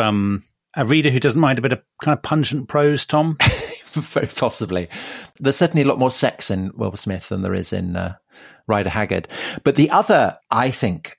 a reader who doesn't mind a bit of kind of pungent prose, Tom. Very possibly. There's certainly a lot more sex in Wilbur Smith than there is in Rider Haggard. But the other, I think,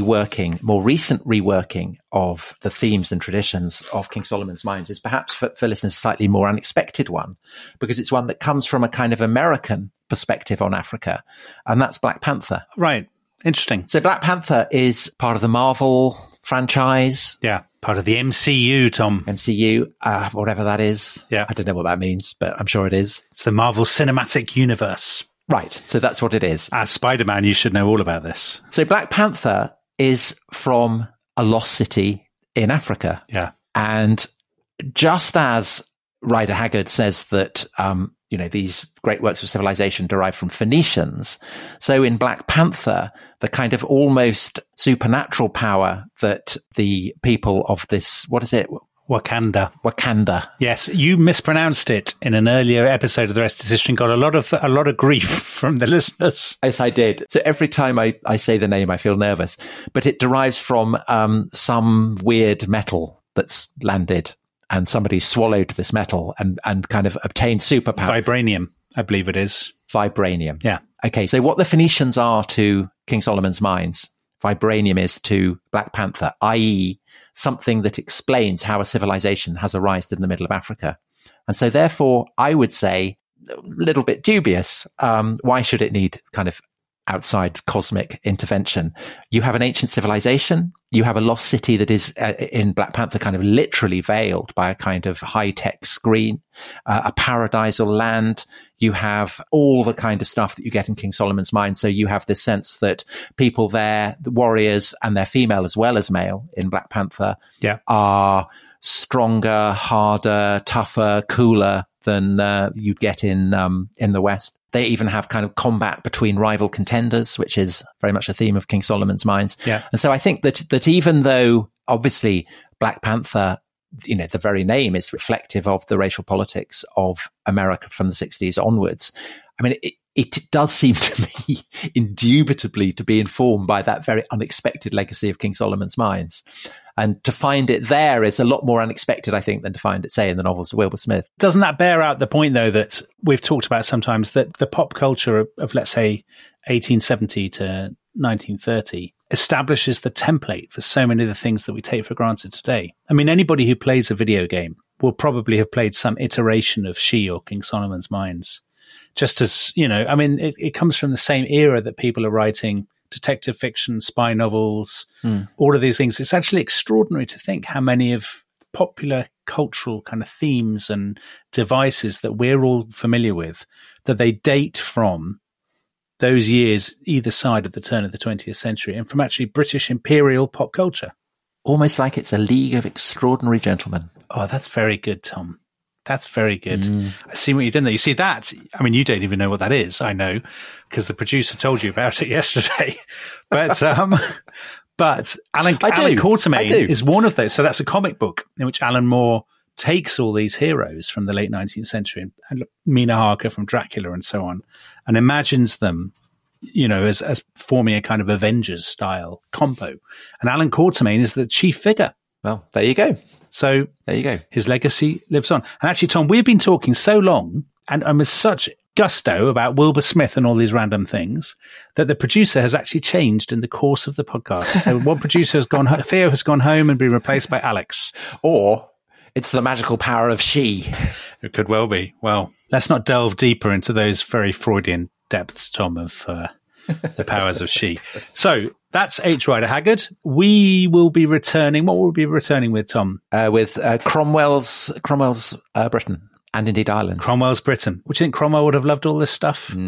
more recent reworking of the themes and traditions of King Solomon's Mines is perhaps for listeners a slightly more unexpected one, because it's one that comes from a kind of American perspective on Africa, and that's Black Panther. Right. Interesting. So Black Panther is part of the Marvel franchise. Yeah. Part of the MCU, Tom. MCU, whatever that is. Yeah. I don't know what that means, but I'm sure it is. It's the Marvel Cinematic Universe. Right. So that's what it is. As Spider-Man, you should know all about this. So Black Panther is from a lost city in Africa. Yeah. And just as Rider Haggard says that, you know, these great works of civilization derive from Phoenicians, so in Black Panther, the kind of almost supernatural power that the people of this, what is it? Wakanda. Yes, you mispronounced it in an earlier episode of The Rest is History and got a lot of grief from the listeners. Yes, I did. So every time I say the name, I feel nervous. But it derives from some weird metal that's landed, and somebody swallowed this metal and kind of obtained superpower. Vibranium. I believe it is. Vibranium. Yeah. Okay, so what the Phoenicians are to King Solomon's mines, vibranium is to Black Panther, i.e. something that explains how a civilization has arisen in the middle of Africa. And so therefore, I would say, a little bit dubious, why should it need kind of outside cosmic intervention? You have an ancient civilization. You have a lost city that is in Black Panther kind of literally veiled by a kind of high-tech screen, a paradisal land. You have all the kind of stuff that you get in King Solomon's Mines. So you have this sense that people there, the warriors, and they're female as well as male in Black Panther, are stronger, harder, tougher, cooler than you'd get in the West. They even have kind of combat between rival contenders, which is very much a theme of King Solomon's Mines. Yeah. And so I think that even though obviously Black Panther, the very name is reflective of the racial politics of America from the 60s onwards, I mean, it does seem to me indubitably to be informed by that very unexpected legacy of King Solomon's Mines. And to find it there is a lot more unexpected, I think, than to find it, say, in the novels of Wilbur Smith. Doesn't that bear out the point, though, that we've talked about sometimes, that the pop culture of let's say, 1870 to 1930 establishes the template for so many of the things that we take for granted today? I mean, anybody who plays a video game will probably have played some iteration of She or King Solomon's Mines. Just as, I mean, it comes from the same era that people are writing detective fiction, spy novels, all of these things. It's actually extraordinary to think how many of popular cultural kind of themes and devices that we're all familiar with, that they date from those years either side of the turn of the 20th century and from actually British imperial pop culture. Almost like it's a league of extraordinary gentlemen. Oh, that's very good, Tom. That's very good. I see what you've done there. You see that? I mean, you don't even know what that is. I know because the producer told you about it yesterday. But Alan Quatermain is one of those. So that's a comic book in which Alan Moore takes all these heroes from the late 19th century and Mina Harker from Dracula and so on, and imagines them, as forming a kind of Avengers style combo. And Alan Quatermain is the chief figure. Well, there you go. So there you go. His legacy lives on. And actually, Tom, we've been talking so long and with such gusto about Wilbur Smith and all these random things that the producer has actually changed in the course of the podcast. So one producer has gone, Theo has gone home and been replaced by Alex. Or it's the magical power of She. It could well be. Well, let's not delve deeper into those very Freudian depths, Tom, of the powers of She. So that's H. Rider Haggard. We will be returning. What will we be returning with, Tom? With Cromwell's Britain and indeed Ireland. Cromwell's Britain. Would you think Cromwell would have loved all this stuff? I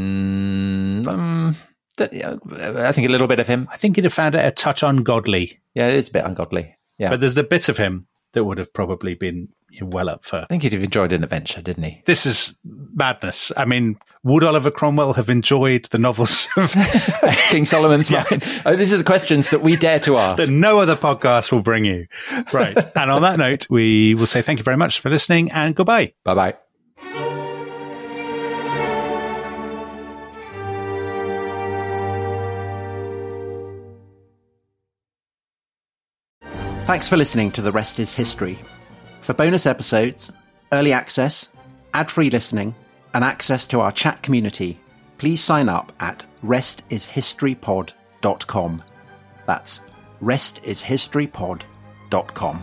think a little bit of him. I think he'd have found it a touch ungodly. Yeah, it is a bit ungodly. Yeah, but there's a bit of him that would have probably been well up for. I think he'd have enjoyed an adventure, didn't he? This is madness. I mean, would Oliver Cromwell have enjoyed the novels of King Solomon's Mine? Oh, these are the questions that we dare to ask. That no other podcast will bring you. Right. And on that note, we will say thank you very much for listening and goodbye. Bye-bye. Thanks for listening to The Rest is History. For bonus episodes, early access, ad-free listening, and access to our chat community, please sign up at restishistorypod.com. That's restishistorypod.com.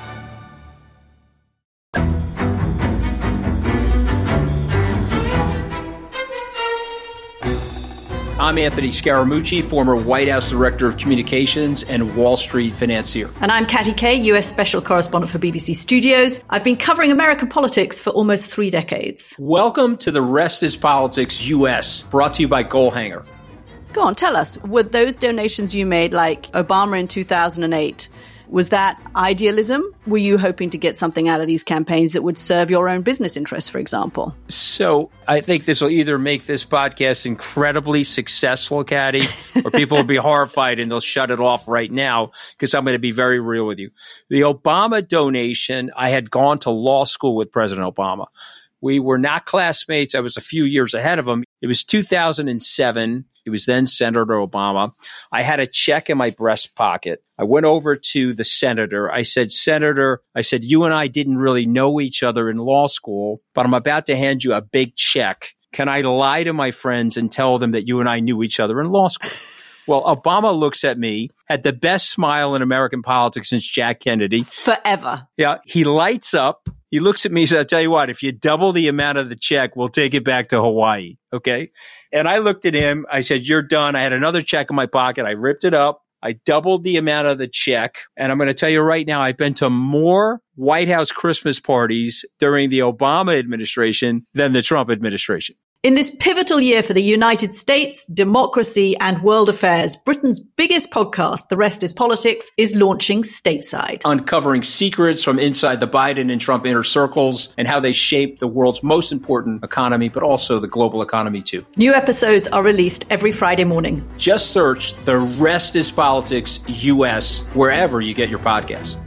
I'm Anthony Scaramucci, former White House Director of Communications and Wall Street financier. And I'm Katty Kay, US Special Correspondent for BBC Studios. I've been covering American politics for almost 3 decades. Welcome to The Rest is Politics US, brought to you by Goalhanger. Go on, tell us, were those donations you made, like Obama in 2008, was that idealism? Were you hoping to get something out of these campaigns that would serve your own business interests, for example? So I think this will either make this podcast incredibly successful, Katty, or people will be horrified and they'll shut it off right now because I'm going to be very real with you. The Obama donation, I had gone to law school with President Obama. We were not classmates. I was a few years ahead of him. It was 2007. It was then Senator Obama. I had a check in my breast pocket. I went over to the senator. I said, Senator, you and I didn't really know each other in law school, but I'm about to hand you a big check can I lie to my friends and tell them that you and I knew each other in law school? Well, Obama looks at me, had the best smile in American politics since Jack Kennedy. Forever. Yeah. He lights up. He looks at me and says, I'll tell you what, if you double the amount of the check, we'll take it back to Hawaii. Okay. And I looked at him. I said, you're done. I had another check in my pocket. I ripped it up. I doubled the amount of the check. And I'm going to tell you right now, I've been to more White House Christmas parties during the Obama administration than the Trump administration. In this pivotal year for the United States, democracy, and world affairs, Britain's biggest podcast, The Rest is Politics, is launching stateside. Uncovering secrets from inside the Biden and Trump inner circles and how they shape the world's most important economy, but also the global economy too. New episodes are released every Friday morning. Just search The Rest is Politics US wherever you get your podcasts.